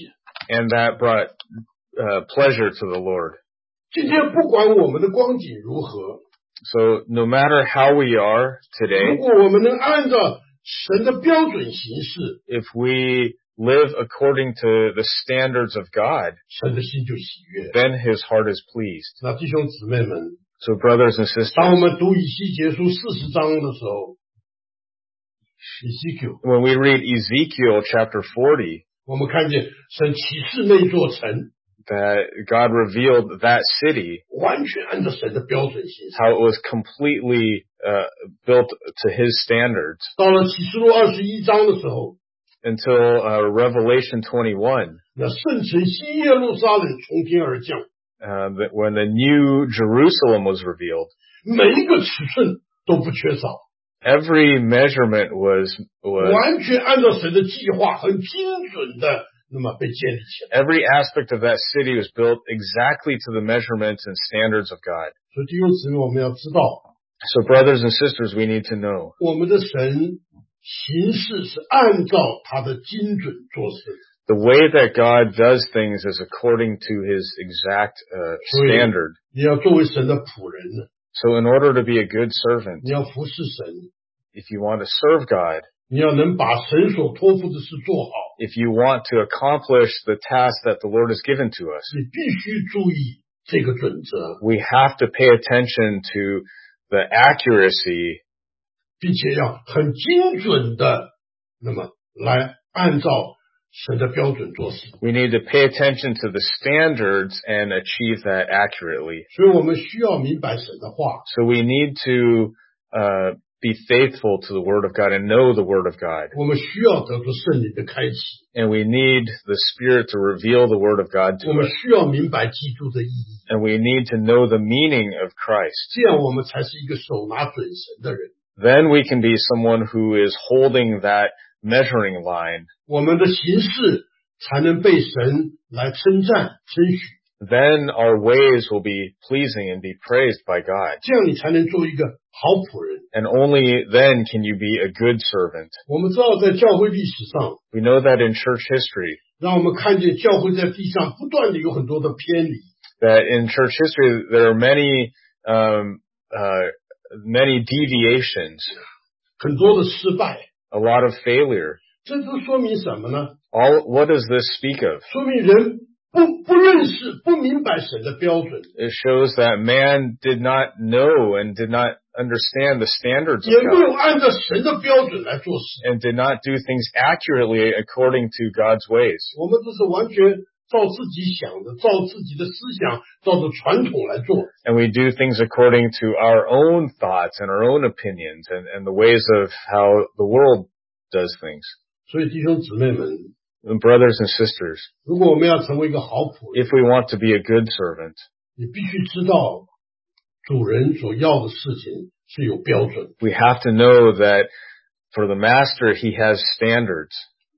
and that brought uh, pleasure to the Lord.
今天不管我们的光景如何，
So no matter how we are
如
today,
果我们能按照神的标准行事，
if we live according to the standards of God,
神的心就喜悦。
then His heart is pleased.
那弟兄姊妹们，
So brothers and
当我
sisters,
们读以西结书四十章的时候，以西结，
when we read Ezekiel chapter forty,
我们看见神启示那座城
that God revealed that city,
完全按照神的标准行事。
how it was completely uh, built to His standards,
到了启示录二十一章的时候，
until uh, Revelation twenty-one,
那圣城新耶路撒冷从天而降，
uh, that when the new Jerusalem was revealed,
每一个尺寸都不缺少，
every measurement was was
完全按照神的计划，很精准的那么被建立起来。
every aspect of that city was built exactly to the measurements and standards of God.
所以弟兄姊妹，我们要知道，
So brothers and sisters, we need to know
我们的神行事是按照他的精准做事。
the way that God does things is according to His exact uh, standard.
你要作为神的仆人，
So in order to be a good servant,
你要服侍神，
if you want to serve God,
你要能把神所托付的事做好，
if you want to accomplish the task that the Lord has given to us,
你必须注意这个准则，
we have to pay attention to the accuracy,
并且要很精准的那么来按照神的标准做事。
we need to pay attention to the standards and achieve that accurately.
所以我们需要明白神的话，
So we need to uh, be faithful to the Word of God and know the Word of God.
我们需要得到圣灵的开启，
And we need the Spirit to reveal the Word of God
我
to
们
us.
需要明白基督的意义，
And we need to know the meaning of Christ.
这样我们才是一个手拿准神的人。
Then we can be someone who is holding that measuring line.
我们的行事才能被神来称赞称许，
Then our ways will be pleasing and be praised by God.
这样你才能做一个好仆人。
And only then can you be a good servant.
我们知道在教会历史上，
We know that in church history,
让我们看见教会在地上不断的有很多的偏离，
that in church history there are many, um, uh, many deviations,
很多的失败，
a lot of failure.
这都说明什么呢？
All, what does this speak of?
说明人不不认识、不明白神的标准，
It shows that man did not know and did not understand the standards
也
of
没有
God
按照神的标准来做事。
and did not do things accurately according to God's ways.
我们这是完全照自己想的，照自己的思想，照着传统来做。
And we do things according to our own thoughts and our own opinions and, and the ways of how the world does things.
所以弟兄姊妹们，
And brothers and sisters,
如果我们要成为一个好仆人，
if we want to be a good servant,
你必须知道主人所要的事情是有标准。
we have to know that for the master, he has standards.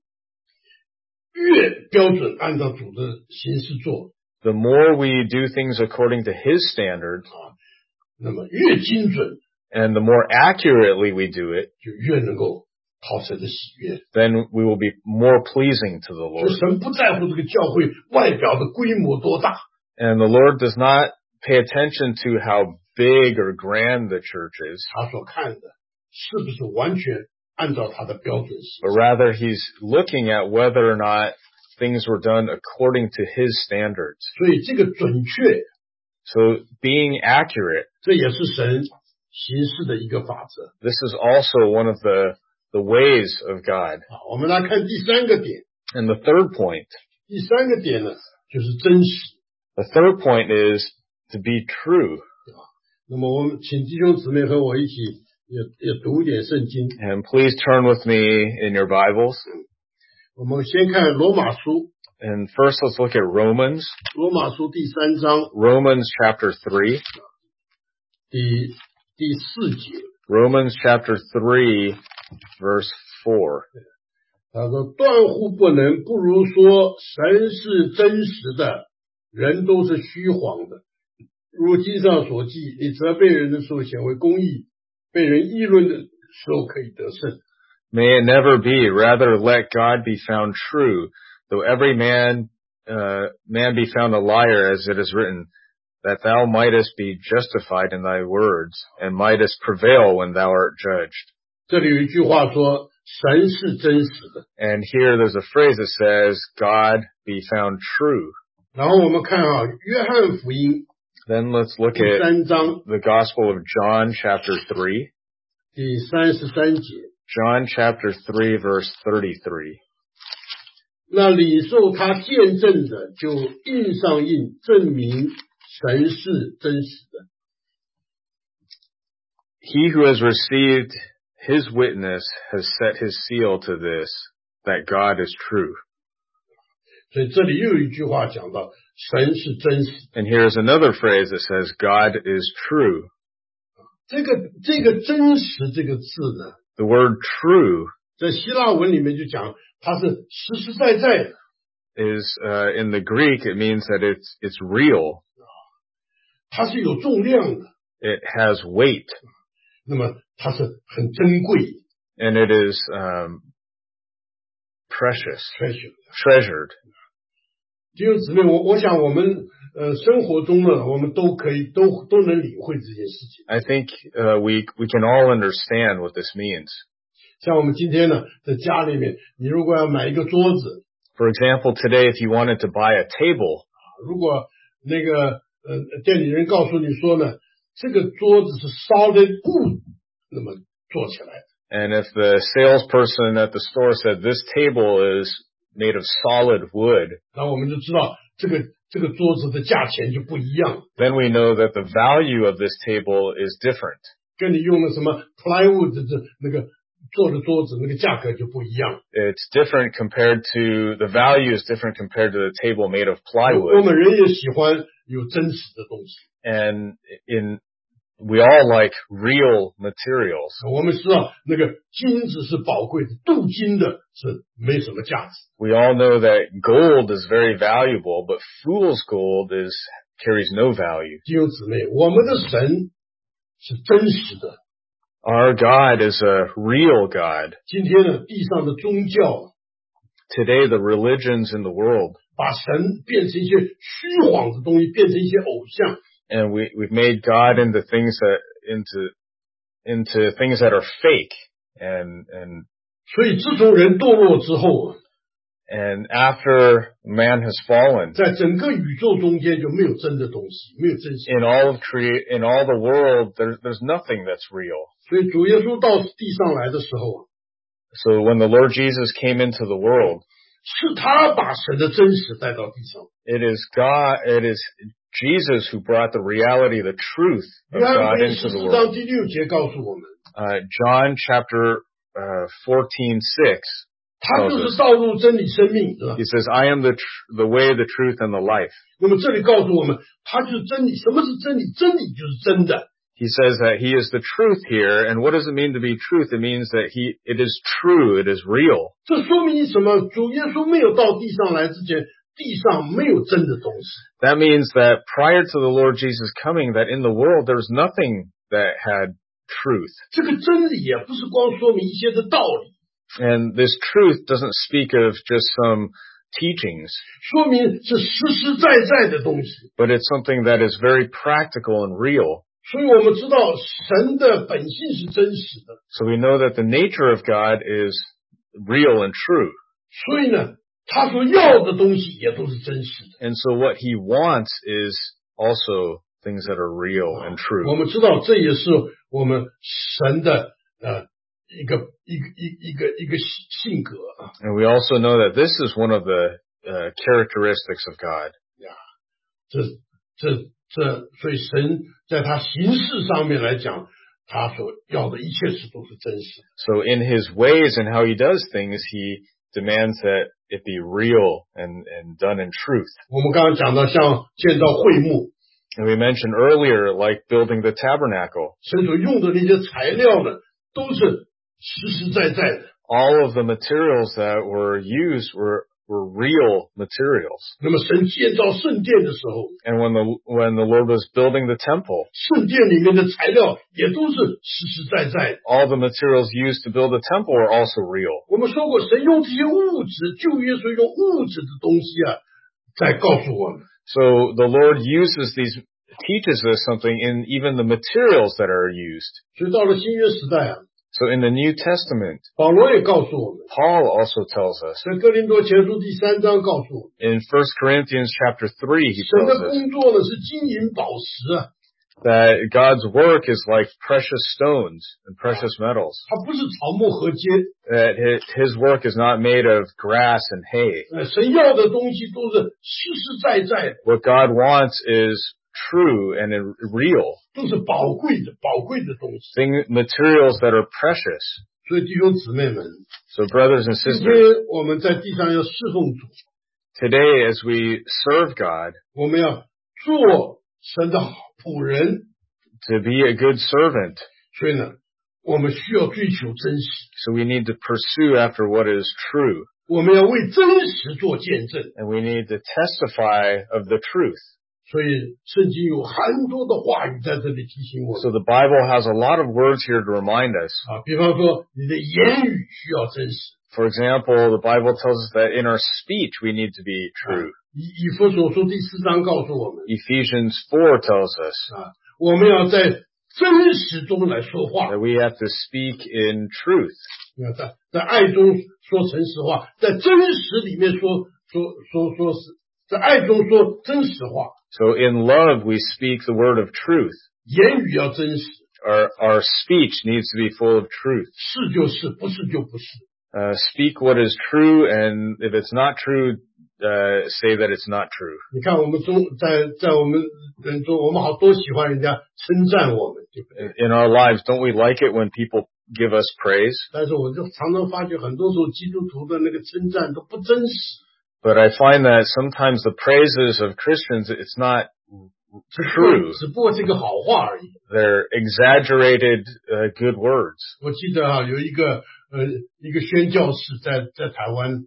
越标准按照主的形式做，
The more we do things according to his standards,
那么越精准，
and the more accurately we do it,
就越能够讨神的喜悦。
then we will be more pleasing to the
所
Lord.
以神不在乎这个教会外表的规模多大，
And the Lord does not pay attention to how big or grand the church is,
他所看的是不是完全按照他的标准行
but
事。
rather he's looking at whether or not things were done according to his standards.
所以这个准确，
So being accurate,
这也是神行事的一个法则。
this is also one of the, the ways of God.
好，我们来看第三个点。
And the third point,
第三个点呢，就是真实。
the third point is to be true.
那么我们请弟兄姊妹和我一起也也读一点圣经。
And please turn with me in your Bibles.
我们先看罗马书，
And first let's look at Romans,
罗马书第三章
Romans chapter three,
第第四节，
Romans chapter three, verse four.
他说：“断乎不能，不如说神是真实的，人都是虚谎的。如经上所记，你责备人的时候显为公义，被人议论的时候可以得胜。”
May it never be. Rather, let God be found true, though every man uh, man be found a liar, as it is written, that thou mightest be justified in thy words, and mightest prevail when thou art judged.
这里有一句话说，神是真实的。
And here there's a phrase that says, God be found true.
然后我们看啊，约翰福音
Then let's look
第
at
三章
the Gospel of John, chapter three.
第三十三节，
John chapter three, verse thirty-three.
那领受他见证的，就印上印，证明神是真实的。
He who has received his witness has set his seal to this, that God is true.
所以这里又有一句话讲到，神是真实的。
And here's another phrase that says, God is true.
这个这个真实这个字呢，
The word true
在希腊文里面就讲，它是实实在在的。
is, uh, in the Greek, it means that it's, it's real.
它是有重量的，
It has weight.
那么它是很珍贵
And it is, um, precious,
，treasure。
treasured.
弟兄姊妹，我我想我们呃生活中呢，我们都可以都都能领会这件事情。
I think, uh, we, we can all understand what this means.
像我们今天呢，在家里面，你如果要买一个桌子，
For example, today, if you wanted to buy a table,
如果那个呃店里人告诉你说呢，这个桌子是solid wood，那么做起来的。
and if the salesperson at the store said this table is made of solid wood,
那我们就知道这个这个桌子的价钱就不一样，
then we know that the value of this table is different.
跟你用的什么 plywood 的这那个做的桌子那个价格就不一样。
It's different compared to, the value is different compared to the table made of
我
plywood.
们人也喜欢有真实的东西，
And in, we all like real materials.
我们知道那个金子是宝贵的，镀金的是没什么价值。
We all know that gold is very valuable, but fool's gold is, carries no value.
弟兄姊妹，我们的神是真实的。
Our God is a real God.
今天呢，地上的宗教
Today, the religions in the world,
把神变成一些虚晃的东西，变成一些偶像。
and we, we've made God into things that, into, into things that are fake. And, and,
所以自从人堕落之后，
and after man has fallen,
在整个宇宙中间就没有真的东西，没有真实。
in all of create, in all the world, there's, there's nothing that's real.
所以主耶稣到地上来的时候，
So when the Lord Jesus came into the world,
是他把神的真实带到地上。
it is God, it is Jesus who brought the reality, the truth of
约翰
God
福音
into
十
the
四
world.
章第六节告诉我们，
Uh, John chapter, uh, fourteen, six,
他就是道路、真理、生命，是吧？
he says, I am the, tr- the way, the truth, and the life.
那么这里告诉我们，他就是真理。什么是真理？真理就是真的。
He says that he is the truth here, and what does it mean to be truth? It means that he, it is true, it is real.
这说明什么？主耶稣没有到地上来之前，地上没有真的东西。
That means that prior to the Lord Jesus coming, that in the world there was nothing that had truth.
这个真理啊，不是光说明一些的道理，
And this truth doesn't speak of just some teachings,
说明是实实在在的东西。
but it's something that is very practical and real.
所以我们知道神的本性是真实的，
So we know that the nature of God is real and true.
所以呢，他所要的东西也都是真实的。
And so what he wants is also things that are real and
我
true.
们知道这也是我们神的呃一个一个一一个一个性格啊。
And we also know that this is one of the uh, characteristics of God.
这这这，所以神在他行事上面来讲，他所要的一切事都是真实的。
So in his ways and how he does things, he demands that it be real and, and done in truth.
我们刚刚讲到，像建造会幕，
And we mentioned earlier, like building the tabernacle,
神所用的那些材料呢，都是实实在在的。
all of the materials that were used were, were real materials.
那么神建造圣殿的时候，
And when the, when the Lord was building the temple,
圣殿里面的材料也都是实实在在的。
all the materials used to build the temple were also real.
我们说过，神用这些物质，旧约所用物质的东西啊， 在告诉我们。
So the Lord uses these, teaches us something in even the materials that are used.
所以到了新约时代啊，
So in the New Testament,
保罗也告诉我们，
Paul also tells us.
在哥林多前书第三章告诉我们，
In First Corinthians chapter three, he
神
tells
的
us
工作呢是金银宝石啊，
that God's work is like precious stones and precious metals.
它不是草木合接，
That his, his work is not made of grass and hay.
呃，神要的东西都是实实在在的，
What God wants is true and real.
都是宝贵的宝贵的东西。
Thing, materials that are precious.
所以弟兄姊妹们，
So brothers and
今
sisters,
天我们在地上要侍奉主，
today as we serve God,
我们要做神的仆人，
to be a good servant,
所以呢，我们需要追求真实，
so we need to pursue after what is true.
我们要为真实做见证。
And we need to testify of the truth.
所以圣经有很多的话语在这里提醒我们
So the Bible has a lot of words here to remind us.
啊，比方说你的言语需要真实。
For example, the Bible tells us that in our speech we need to be true.
以以弗所书第四章告诉我们
Ephesians four tells us
啊，我们要在真实中来说话，
that we have to speak in truth.
要在在爱中说诚实话，在真实里面说说说说是在爱中说真实话，
So in love we speak the word of truth.
言语要真实，
Our, our speech needs to be full of truth.
是就是，不是就不是。
Uh, speak what is true, and if it's not true, uh, say that it's not true.
你看我们中在在我们人中，我们好多喜欢人家称赞我们，对不对？
In our lives, don't we like it when people give us praise?
但是我就常常发觉，很多时候基督徒的那个称赞都不真实，
But I find that sometimes the praises of Christians, it's not
只不
true.
过只不过是一个好话而已。
They're exaggerated uh, good words.
我记得啊，有一个呃一个宣教士在在台湾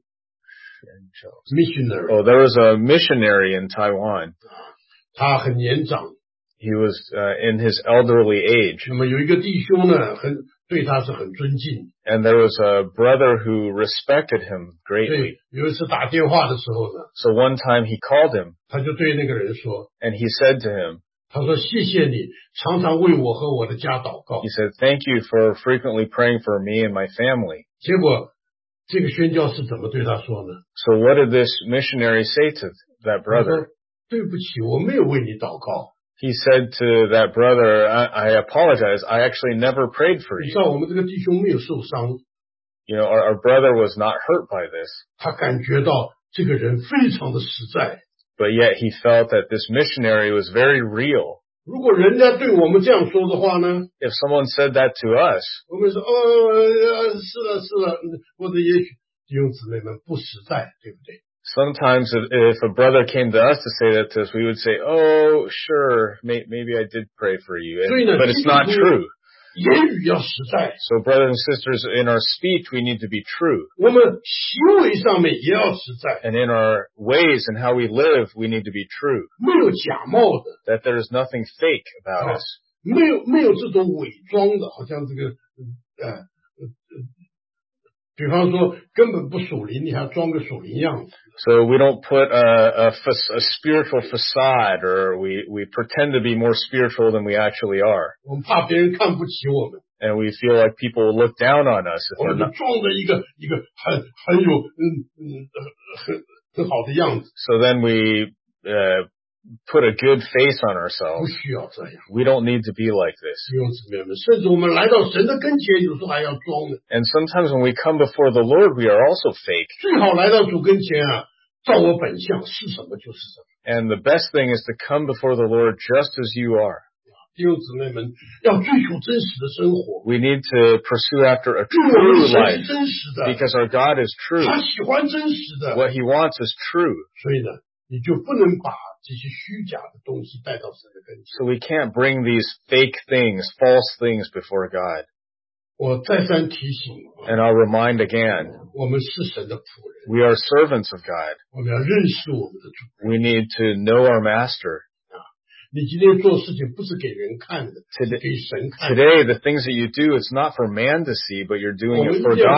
missionary，
Oh, there was a missionary in Taiwan.
他很年长，
He was uh, in his elderly age.
那么有一个弟兄呢，很对他是很尊敬，
And there was a brother who respected him
所
greatly.
以有一次打电话的时候呢，
So one time he called him
他就对那个人说，
and he said to him,
他说谢谢你常常为我和我的家祷告
he。said, thank you for frequently praying for me and my family.
结果这个宣教士怎么对他说呢？
So what did this missionary say to that
他
brother?
说对不起，我没有为你祷告。
He said to that brother, I, I apologize. I actually never prayed for
你
you.
知道我们这个弟兄没有受伤，
You know, our, our brother was not hurt by this,
他感觉到这个人非常的实在。
but yet he felt that this missionary was very real.
如果人家对我们这样说的话呢，
If someone said that to us,
我们说哦，呃是了是了，或者也许弟兄姊妹们不实在，对不对？
sometimes if, if a brother came to us to say that to us, we would say, oh, sure, may, maybe I did pray for you.
So, you know,
And, but it's not true.
言语要实在，
So brothers and sisters, in our speech, we need to be true.
我们行为上面也要实在，
And in our ways and how we live, we need to be true.
没有假冒的，
That there is nothing fake about
Oh.
us.
没有没有这种伪装的，好像这个呃呃呃，比方说根本不属灵，你还要装个属灵样子。
So we don't put a, a, fa- a spiritual facade, or we, we pretend to be more spiritual than we actually are.
我们怕别人看不起我们，
And we feel like people will look down on us if
我
we're
们就
not.
装着一个一个很很有嗯嗯呃很很好的样子，
So then we uh, put a good face on
不
ourselves.
需要这样。
We don't need to be like this.
弟兄姊妹们，甚至我们来到神的跟前，有时候还要装的。
And sometimes when we come before the Lord, we are also fake.
最好来到主跟前啊，照我本相是什么就是什么。
And the best thing is to come before the Lord just as you are.
弟兄姊妹们，要追求真实的生活，
We need to pursue after a
因为我们
true
的神
life
是真实的，
because our God is true.
他喜欢真实的，
What He wants is true.
所以呢，你就不能把这些虚假的东西带到神的跟前。
So we can't bring these fake things, false things before God.
我再三提醒，
And I'll remind again,
我们是神的仆人，
we are servants of God.
我们要认识我们的主。
We need to know our Master.
你今天做事情不是给人看的，
Today-
是给神看的。
Today, the things that you do, it's not for man to see, but you're doing
我们
it for
一定要
God.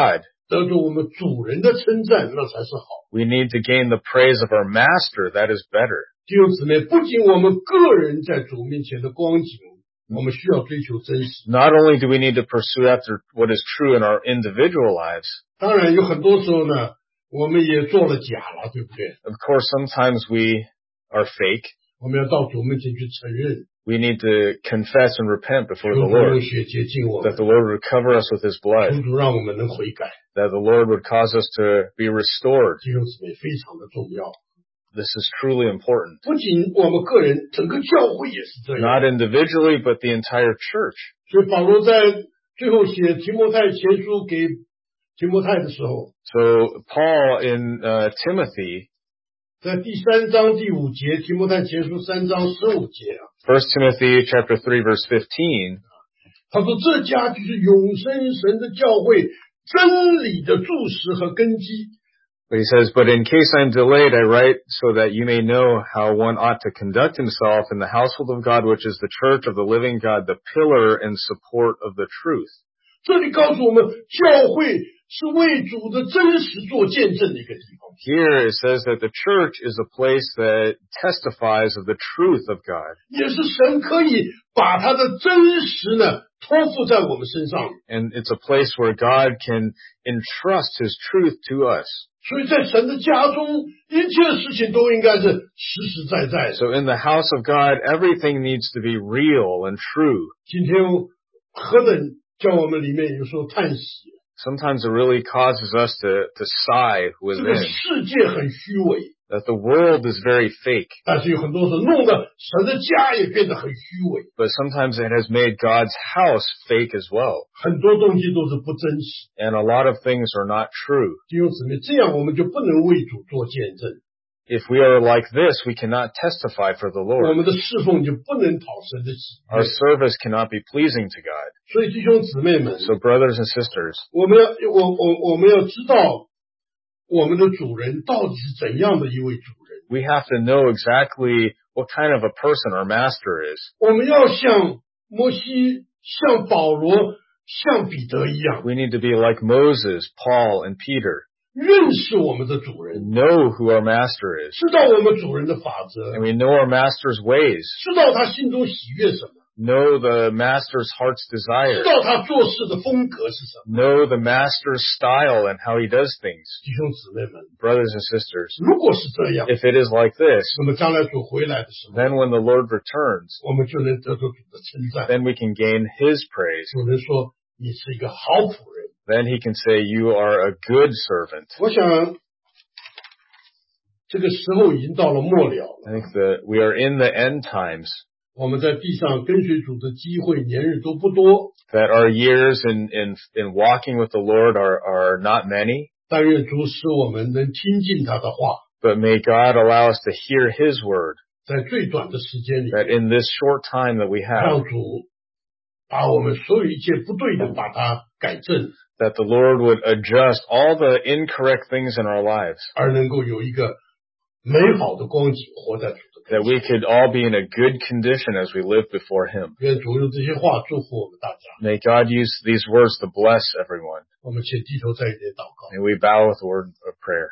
得着我们主人的称赞，那才是好。
We need to gain the praise of our master. That is better.
弟兄姊妹，不仅我们个人在主面前的光景，我们需要追求真实。
Not only do we need to pursue after what is true in our individual lives,
当然有很多时候呢，我们也做了假了，对不对？
of course, sometimes we are fake.
我们要到主面前去承认，
We need to confess and repent
求
before
主
the
用
Lord,
血洁净我
that
们，
the Lord would cover us with His
求
blood,
主让我们能悔改。
that the Lord would cause us to be restored.
弟兄姊妹非常的重要，
This is truly important.
不仅我们个人，整个教会也是这样。
Not individually, but the entire church.
所以保罗在最后写提摩太前书给提摩太的时候，
So Paul in uh, Timothy,
在第三章第五节，提摩太前书三章十五节啊，
First Timothy chapter three verse fifteen,
他说这家就是永生神的教会，真理的柱石和根基。
but he says, "But in case I'm delayed, I write so that you may know how one ought to conduct himself in the household of God, which is the church of the living God, the pillar and support of the truth."
这里告诉我们，教会是为主的真实做见证的一个地方。
Here it says that the church is a place that testifies of the truth of God,
也是神可以把他的真实呢托付在我们身上，
and it's a place where God can entrust His truth to us.
所以在神的家中，一切的事情都应该是实实在在的。
So in the house of God, everything needs to be real and true.
今天何等叫我们里面有时候叹息，
Sometimes it really causes us to, to sigh
这个
within,
世界很虚伪，
that the world is very fake,
但是有很多时候弄得神的家也变得很虚伪，
but sometimes it has made God's house fake as well.
很多东西都是不真实。
And a lot of things are not true.
弟兄姊妹，这样我们就不能为主做见证，
If we are like this, we cannot testify for the
我
Lord.
们的侍奉就不能讨神的喜
Our
悦。
service cannot be pleasing to God.
所以弟兄姊妹们，
So brothers and sisters,
我们要我我我们要知道我们的主人到底是怎样的一位主人。
we have to know exactly what kind of a person our master is.
我们要像摩西、像保罗、像彼得一样，
We need to be like Moses, Paul, and Peter.
认识我们的主人，
Know who our master is.
知道我们主人的法则，
And we know our master's ways.
知道他心中喜悦什么，
Know the master's heart's
知
desire.
道他做事的风格是什么。
Know the master's style and how he does things.
弟兄姊妹们，
Brothers and sisters,
如果是这样，
if it is like this,
那么将来主回来的时候，
then when the Lord returns,
我们就能得到主的称赞。
then we can gain his praise.
主人说你是一个好仆人。
Then he can say, you are a good servant.
我想这个时候已经到了末了了，
I think that we are in the end times,
我们在地上跟随主的机会年日都不多，
that our years in, in, in walking with the Lord are, are not many,
但愿主使我们能听进他的话，
but may God allow us to hear his word,
在最短的时间里，
that in this short time that we
让
have,
主把我们所有一切不对的把它改正，
that the Lord would adjust all the incorrect things in our lives,
而能够有一个美好的光景活在主的
that
面
we
前。
could all be in a good condition as we live before him.
愿主用这些话祝福我们大家。
May God use these words to bless everyone.
我们且低头在一点祷告。
May we bow with a word of prayer.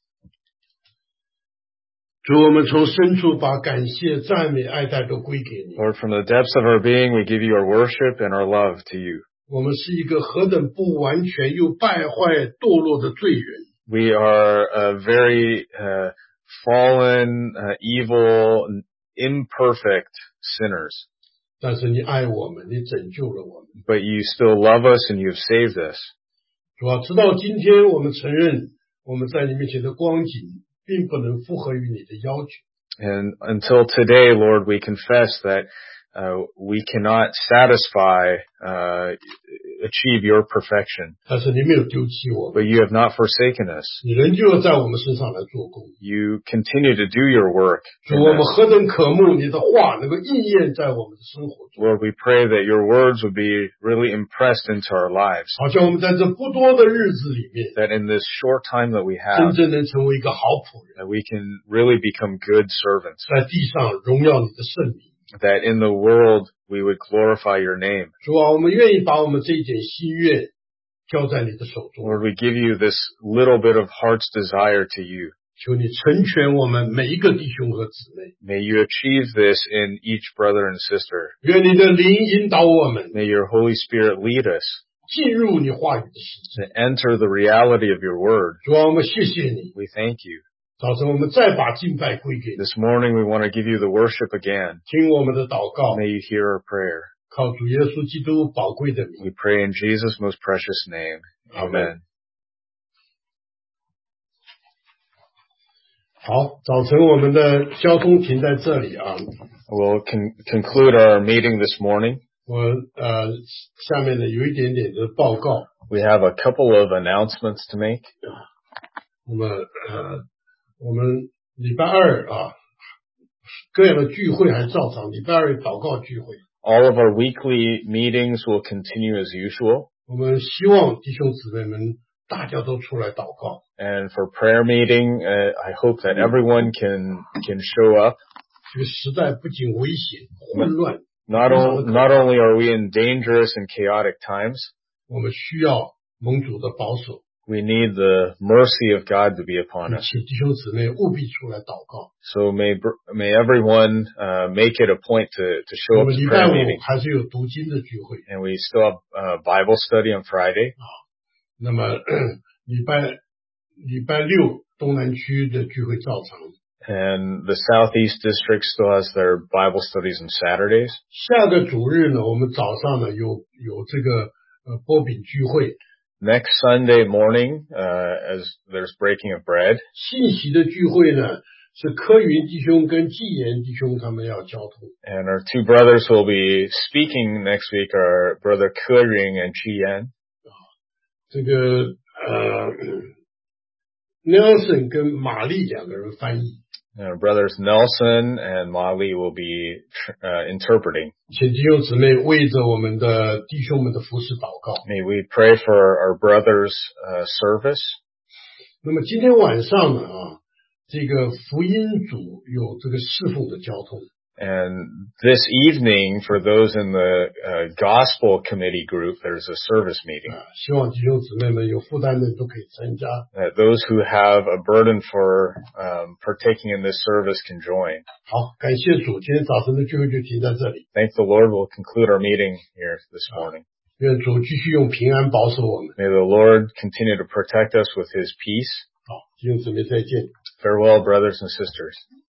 主，我们从深处把感谢、赞美、爱戴都归给你。
Lord, from the depths of our being, we give you our worship and our love to you.
我们是一个何等不完全又败坏堕落的罪人，
We are uh, very uh, fallen, uh, evil, imperfect sinners.
但是你爱我们，你拯救了我们。
But you still love us and you have saved us.
主啊，直到今天，我们承认我们在你面前的光景并不能符合于你的要求。
And until today, Lord, we confess that uh, we cannot satisfy, uh, achieve your perfection.
但是你没有丢弃我们，
But you have not forsaken us.
你仍旧要在我们身上来做工。
You continue to do your work.
主，
in
我们
us.
何等渴慕你的话能够应验在我们的生活中，
Lord, we pray that your words would be really impressed into our lives.
好像我们在这不多的日子里面，
That in this short time that we
真
have,
正能成为一个好仆人，
that we can really become good servants.
在地上荣耀你的圣名。
That in the world we would glorify your name.
主啊，我们愿意把我们这一点心愿交在你的手中。
Lord, we give you this little bit of heart's desire to you.
求你成全我们每一个弟兄和姊妹。
May you achieve this in each brother and sister.
愿你的灵引导我们
May your Holy Spirit lead us
进入你话语的世界。
to enter the reality of your word.
主啊，我们谢谢你。
We thank you.
早晨我们再把敬拜归给你，
This morning we want to give you the worship again.
听我们的祷告，
May you hear our prayer.
靠主耶稣基督宝贵的名。
We pray in Jesus' most precious name. Amen.
好，早晨我们的交通停在这里啊。
We'll con- conclude our meeting this morning.
我呃下面呢有一点点的报告。
We have a couple of announcements to make.
我们呃我们礼拜二啊各样的聚会还照常，礼拜二祷告聚会。
All of our weekly meetings will continue as usual.
我们希望弟兄姊妹们大家都出来祷告。
And for prayer meeting, uh, I hope that everyone can can show up.
这个时代不仅危险混乱，
Not, o- not only are we in dangerous and chaotic times,
我们需要蒙主的保守。
we need the mercy of God to be upon us.
请弟兄姊妹务必出来祷告。
So may br- may everyone uh, make it a point to, to show
我
up
们
to
礼拜
prayer
五
meeting.
还是有读经的聚会，
And we still have uh, Bible study on Friday.
那么礼拜礼拜六东南区的聚会照常。
And the Southeast District still has their Bible studies on Saturdays.
下个主日呢，我们早上呢有有这个呃波饼聚会，
Next Sunday morning, uh, as there's breaking of bread.
信息的聚会呢是柯云弟兄跟纪言弟兄他们要交通。
And our two brothers who will be speaking next week are Brother Ke Ring and Chi Yan.
这个呃 Nelson 跟玛丽两个人翻译，
Uh, brothers Nelson and Mali will be uh, interpreting.
请弟兄姊妹为着我们的弟兄们的服侍祷告。
May we pray for our brothers' uh, service.
那么今天晚上呢啊，这个福音组有这个侍奉的交通。
And this evening, for those in the uh, gospel committee group, there's a service meeting.
啊，希望弟兄姊妹们有负担的都可以参加。
That those who have a burden for um, partaking in this service can join.
好，感谢主，今天早晨的聚会就停在这里。
Thank the Lord. We'll conclude our meeting here this morning.
愿主继续用平安保守我们。
May the Lord continue to protect us with His peace.
好，弟兄姊妹再见。
Farewell, brothers and sisters.